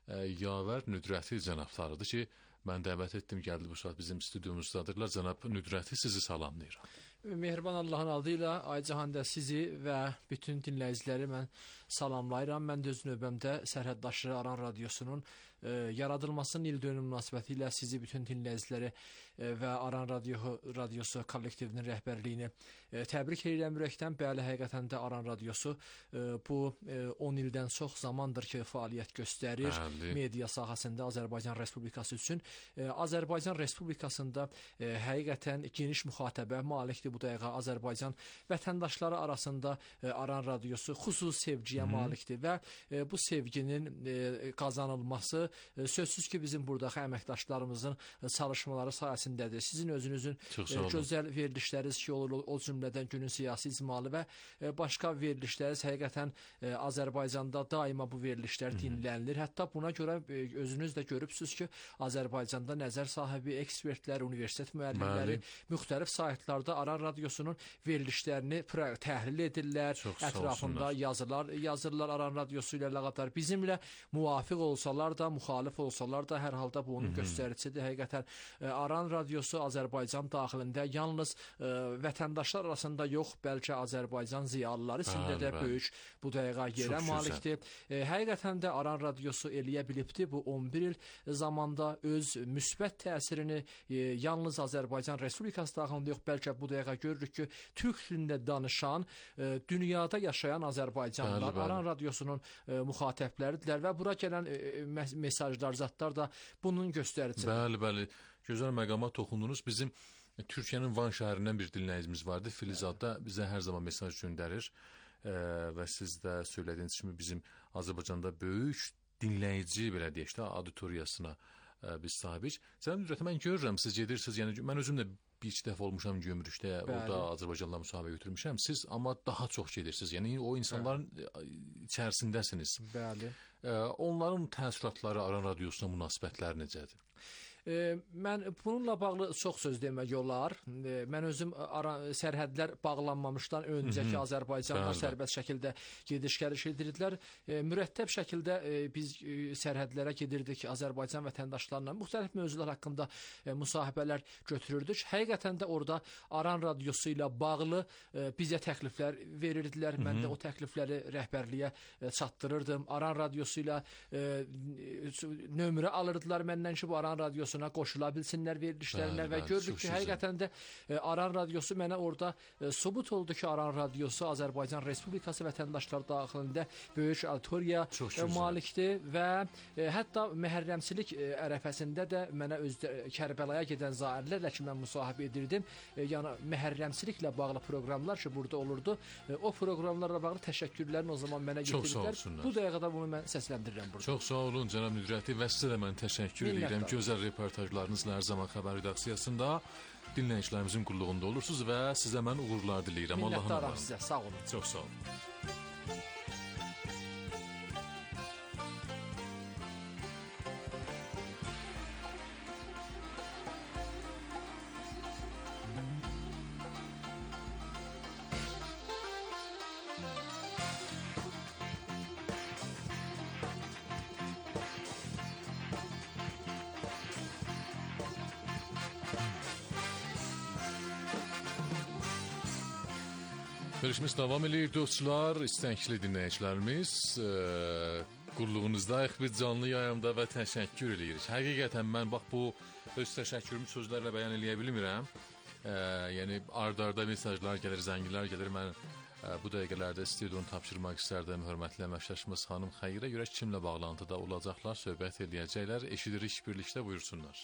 Yavər Nüdrəti cənablarıdır ki, mən dəvət etdim, gəldi bu saat bizim stüdyomuzdadırlar. Cənab Nüdrəti, sizi salamlayıram. Mehriban Allahın adı ilə Aycahanda sizi və bütün dinləyiciləri mən salamlayıram. Mən də öz növbəmdə Sərhəddaşı Aran Radiosunun yaradılmasının il dönümü münasibəti ilə sizi bütün dinləyiciləri və Aran Radiosu kollektivinin rəhbərliyini təbrik edirəm ürəkdən. Bəli, həqiqətən də Aran Radiosu bu 10 ildən çox zamandır ki, fəaliyyət göstərir. Media sahəsində Azərbaycan Respublikası üçün. Azərbaycan Respublikasında həqiqətən geniş müxatəbə malikdir bu dəqiqə. Azərbaycan vətəndaşları arasında Aran Radiosu xüsusi sevgiyə malikdir və bu sevginin qazanılması sözsüz ki, bizim buradakı əməkdaşlarımızın çalışmaları sayəsindədir. Sizin özünüzün gözəl verilişləriniz ki olur, o cümlədən günün siyasi icmalı və başqa verilişləriniz həqiqətən Azərbaycanda daima bu verilişlər dinlənilir. Hətta buna görə özünüz də görübsünüz ki, Azərbaycanda nəzər sahibi, ekspertlər, universitet müəllimləri müxtəlif saytlarda Aran Radiosunun verilişlərini təhlil edirlər, ətrafında yazırlar Aran Radiosu ilə əlaqədar. Bizimlə muvafiq olsalar da, müxalif olsalar da, hər halda bu onun göstəricisidir. Həqiqətən Aran Radiosu Azərbaycan daxilində yalnız vətəndaşlar arasında yox, bəlkə Azərbaycan ziyalıları içində də böyük bu dəqiqə yerə malikdir. Həqiqətən də Aran Radiosu eləyə bilibdir. Bu 11 il zamanda öz müsbət təsirini yalnız Azərbaycan Respublikası daxilində yox, bəlkə bu dəqiqə görürük ki, türk dilində danışan, dünyada yaşayan Azərbaycanlılar Aran Radiosunun müxatəbləridirlər və bura gələn mesajlar, zatlar da bunun göstəricidir. Bəli, gözəl məqama toxundunuz. Bizim Türkiyənin Van şəhərindən bir dinləyicimiz vardı. Filizadda bizə hər zaman mesaj göndərir və siz də söylədiyiniz kimi bizim Azərbaycanda böyük dinləyici, belə deyək də, auditoriyasına biz sahibik. Cənab Nüdrət, mən görürəm, siz gedirsiniz, yəni mən özüm də bir iki dəfə olmuşam Gömrükdə, orada Azərbaycanla müsahibə götürmüşəm. Siz amma daha çox gedirsiniz. Yəni o insanların içərisindəsiniz. Bəli. Onların təəssüratları Aran Radiosuna münasibətləri necədir? Mən bununla bağlı çox söz demək olar. Mən özüm sərhədlər bağlanmamışdan öncəki Azərbaycanla sərbəst şəkildə gediş-gəliş edirdilər. Mürəttəb şəkildə biz sərhədlərə gedirdik Azərbaycan vətəndaşlarla. Müxtəlif mövzular haqqında müsahibələr götürürdük. Həqiqətən də orada Aran Radiosu ilə bağlı bizə təkliflər verirdilər. Mən də o təklifləri rəhbərliyə çatdırırdım. Aran Radiosu ilə nömrə alırdılar məndən ki, bu Aran Radiosuna qoşula bilsinlər verilişlərinə və gördük ki, həqiqətən də Aran Radiosu mənə orada sübut oldu ki, Aran Radiosu Azərbaycan Respublikası vətəndaşları daxilində böyük auditoriya malikdir və hətta məhərrəmçilik ərəfəsində də mənə Kərbəlaya gedən zairlərlə ki, mən müsahibə edirdim. Yəni məhərrəmçiliklə bağlı proqramlar ki, burada olurdu. O proqramlarla bağlı təşəkkürlərini o zaman mənə yetirdilər. Bu dəqiqədə bunu mən səsləndirirəm burada. Çox sağ olun cənab Nüdrəti və sizə də mən təşəkkür edirəm. Gözəl reportajlarınızla Hər Zaman xəbər redaksiyasında dinləyicilərimizin qulluğunda olursunuz və sizə mən uğurlar diləyirəm. Minnətdaram sizə. Sağ olun. Çox sağ olun. Görüşümüz davam edir dostlar, istəkli dinləyicilərimiz. Qulluğunuzdayıq bir canlı yayımda və təşəkkür edirik. Həqiqətən mən bax bu öz təşəkkürümü sözlərlə bəyan eləyə bilmirəm. Yəni ardarda mesajlar gəlir, zəngilər gəlir. Mən bu dəqiqələrdə studionu tapşırmaq istərdim. Hörmətli əməkdaşımız xanım Xəyrə görək kimlə bağlantıda olacaqlar, söhbət edəcəklər. Eşidirik birlikdə, buyursunlar.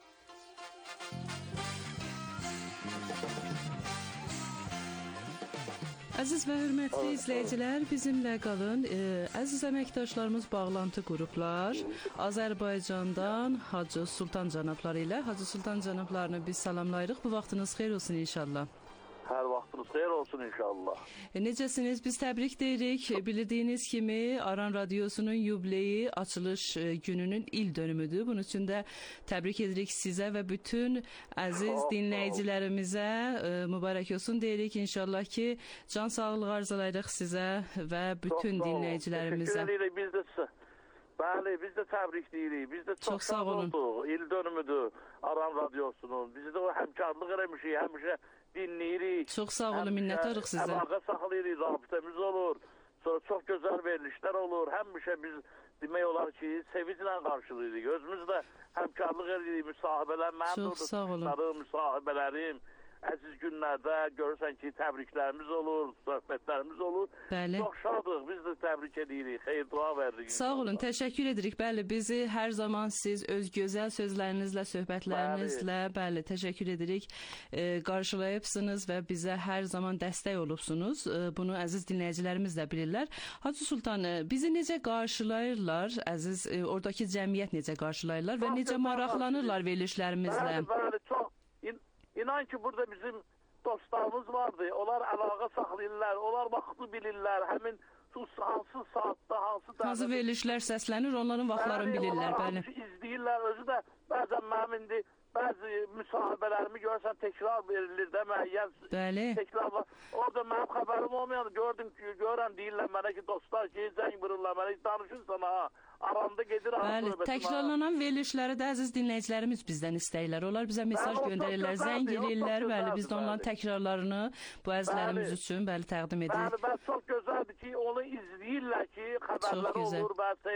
Əziz və hörmətli izləyicilər, bizimlə qalın. Əziz əməkdaşlarımız bağlantı qruplar Azərbaycandan Hacı Sultan cənabları ilə. Hacı Sultan cənablarını biz salamlayırıq. Bu vaxtınız xeyir olsun inşallah. Hər vaxtınız xeyir olsun inşallah. Necəsiniz? Biz təbrik deyirik. Bildiyiniz kimi Aran Radiosunun yubileyi açılış gününün il dönümüdür. Bunun üçün də təbrik edirik sizə və bütün əziz dinləyicilərimizə mübarək olsun deyirik. İnşallah ki, can sağlığı arzulayırıq sizə və bütün dinləyicilərimizə. Təşəkkür edirik biz də sizə. Bəli, biz də təbrik deyirik. Biz də çox sağ olduq. İl dönümüdür Aran Radiosunun. Biz də o həmkarlıq eləmişik, həmişə dinləyirik. Çox sağ olun, minnətdarıq sizə. Əlaqə saxlayırıq, rabitəmiz olur. Sonra çox gözəl verilişlər olur. Həmişə biz demək olar ki, sevinclə qarşılayırıq. Özümüz də həmkarlıq edirik, müsahibələr. Mənim də müsahibələrim. Əziz günlərdə görürsən ki, təbriklərimiz olur, söhbətlərimiz olur. Bəli. Çox şadıq, biz də təbrik edirik, xeyir dua veririk. Sağ olun, təşəkkür edirik. Bəli, bizi hər zaman siz öz gözəl sözlərinizlə, söhbətlərinizlə, bəli, təşəkkür edirik. Qarşılayıbsınız və bizə hər zaman dəstək olubsunuz. Bunu əziz dinləyicilərimiz də bilirlər. Hacı Sultan, bizi necə qarşılayırlar, əziz, oradakı cəmiyyət necə qarşılayırlar və necə maraqlanırlar verilişlərimizlə? Bəli, çox. İnan ki, burada bizim dostlarımız vardı. Onlar əlaqə saxlayırlar, onlar vaxtı bilirlər. Həmin hansı saatda, hansı verilişlər səslənir, onların vaxtlarını bilirlər. Bəli. İzləyirlər, özü də bəzən mənim indi bəzi müsahibələrimi görsən təkrar verilir də müəyyən. Bəli. Təkrar var. Orada mənim xəbərim olmayan gördüm ki, görən deyirlər mənə ki, dostlar ki, zəng vururlar mənə, danışırsan ha. Aranda gedir. Bəli, təkrarlanan verilişləri də əziz dinləyicilərimiz bizdən istəyirlər. Onlar bizə mesaj göndərirlər, zəng edirlər. Bəli, biz də onların təkrarlarını bu əzizlərimiz üçün bəli təqdim edirik. Bəli, çox gözəldir ki, onu izləyirlər ki, xəbərlər olur, bəzi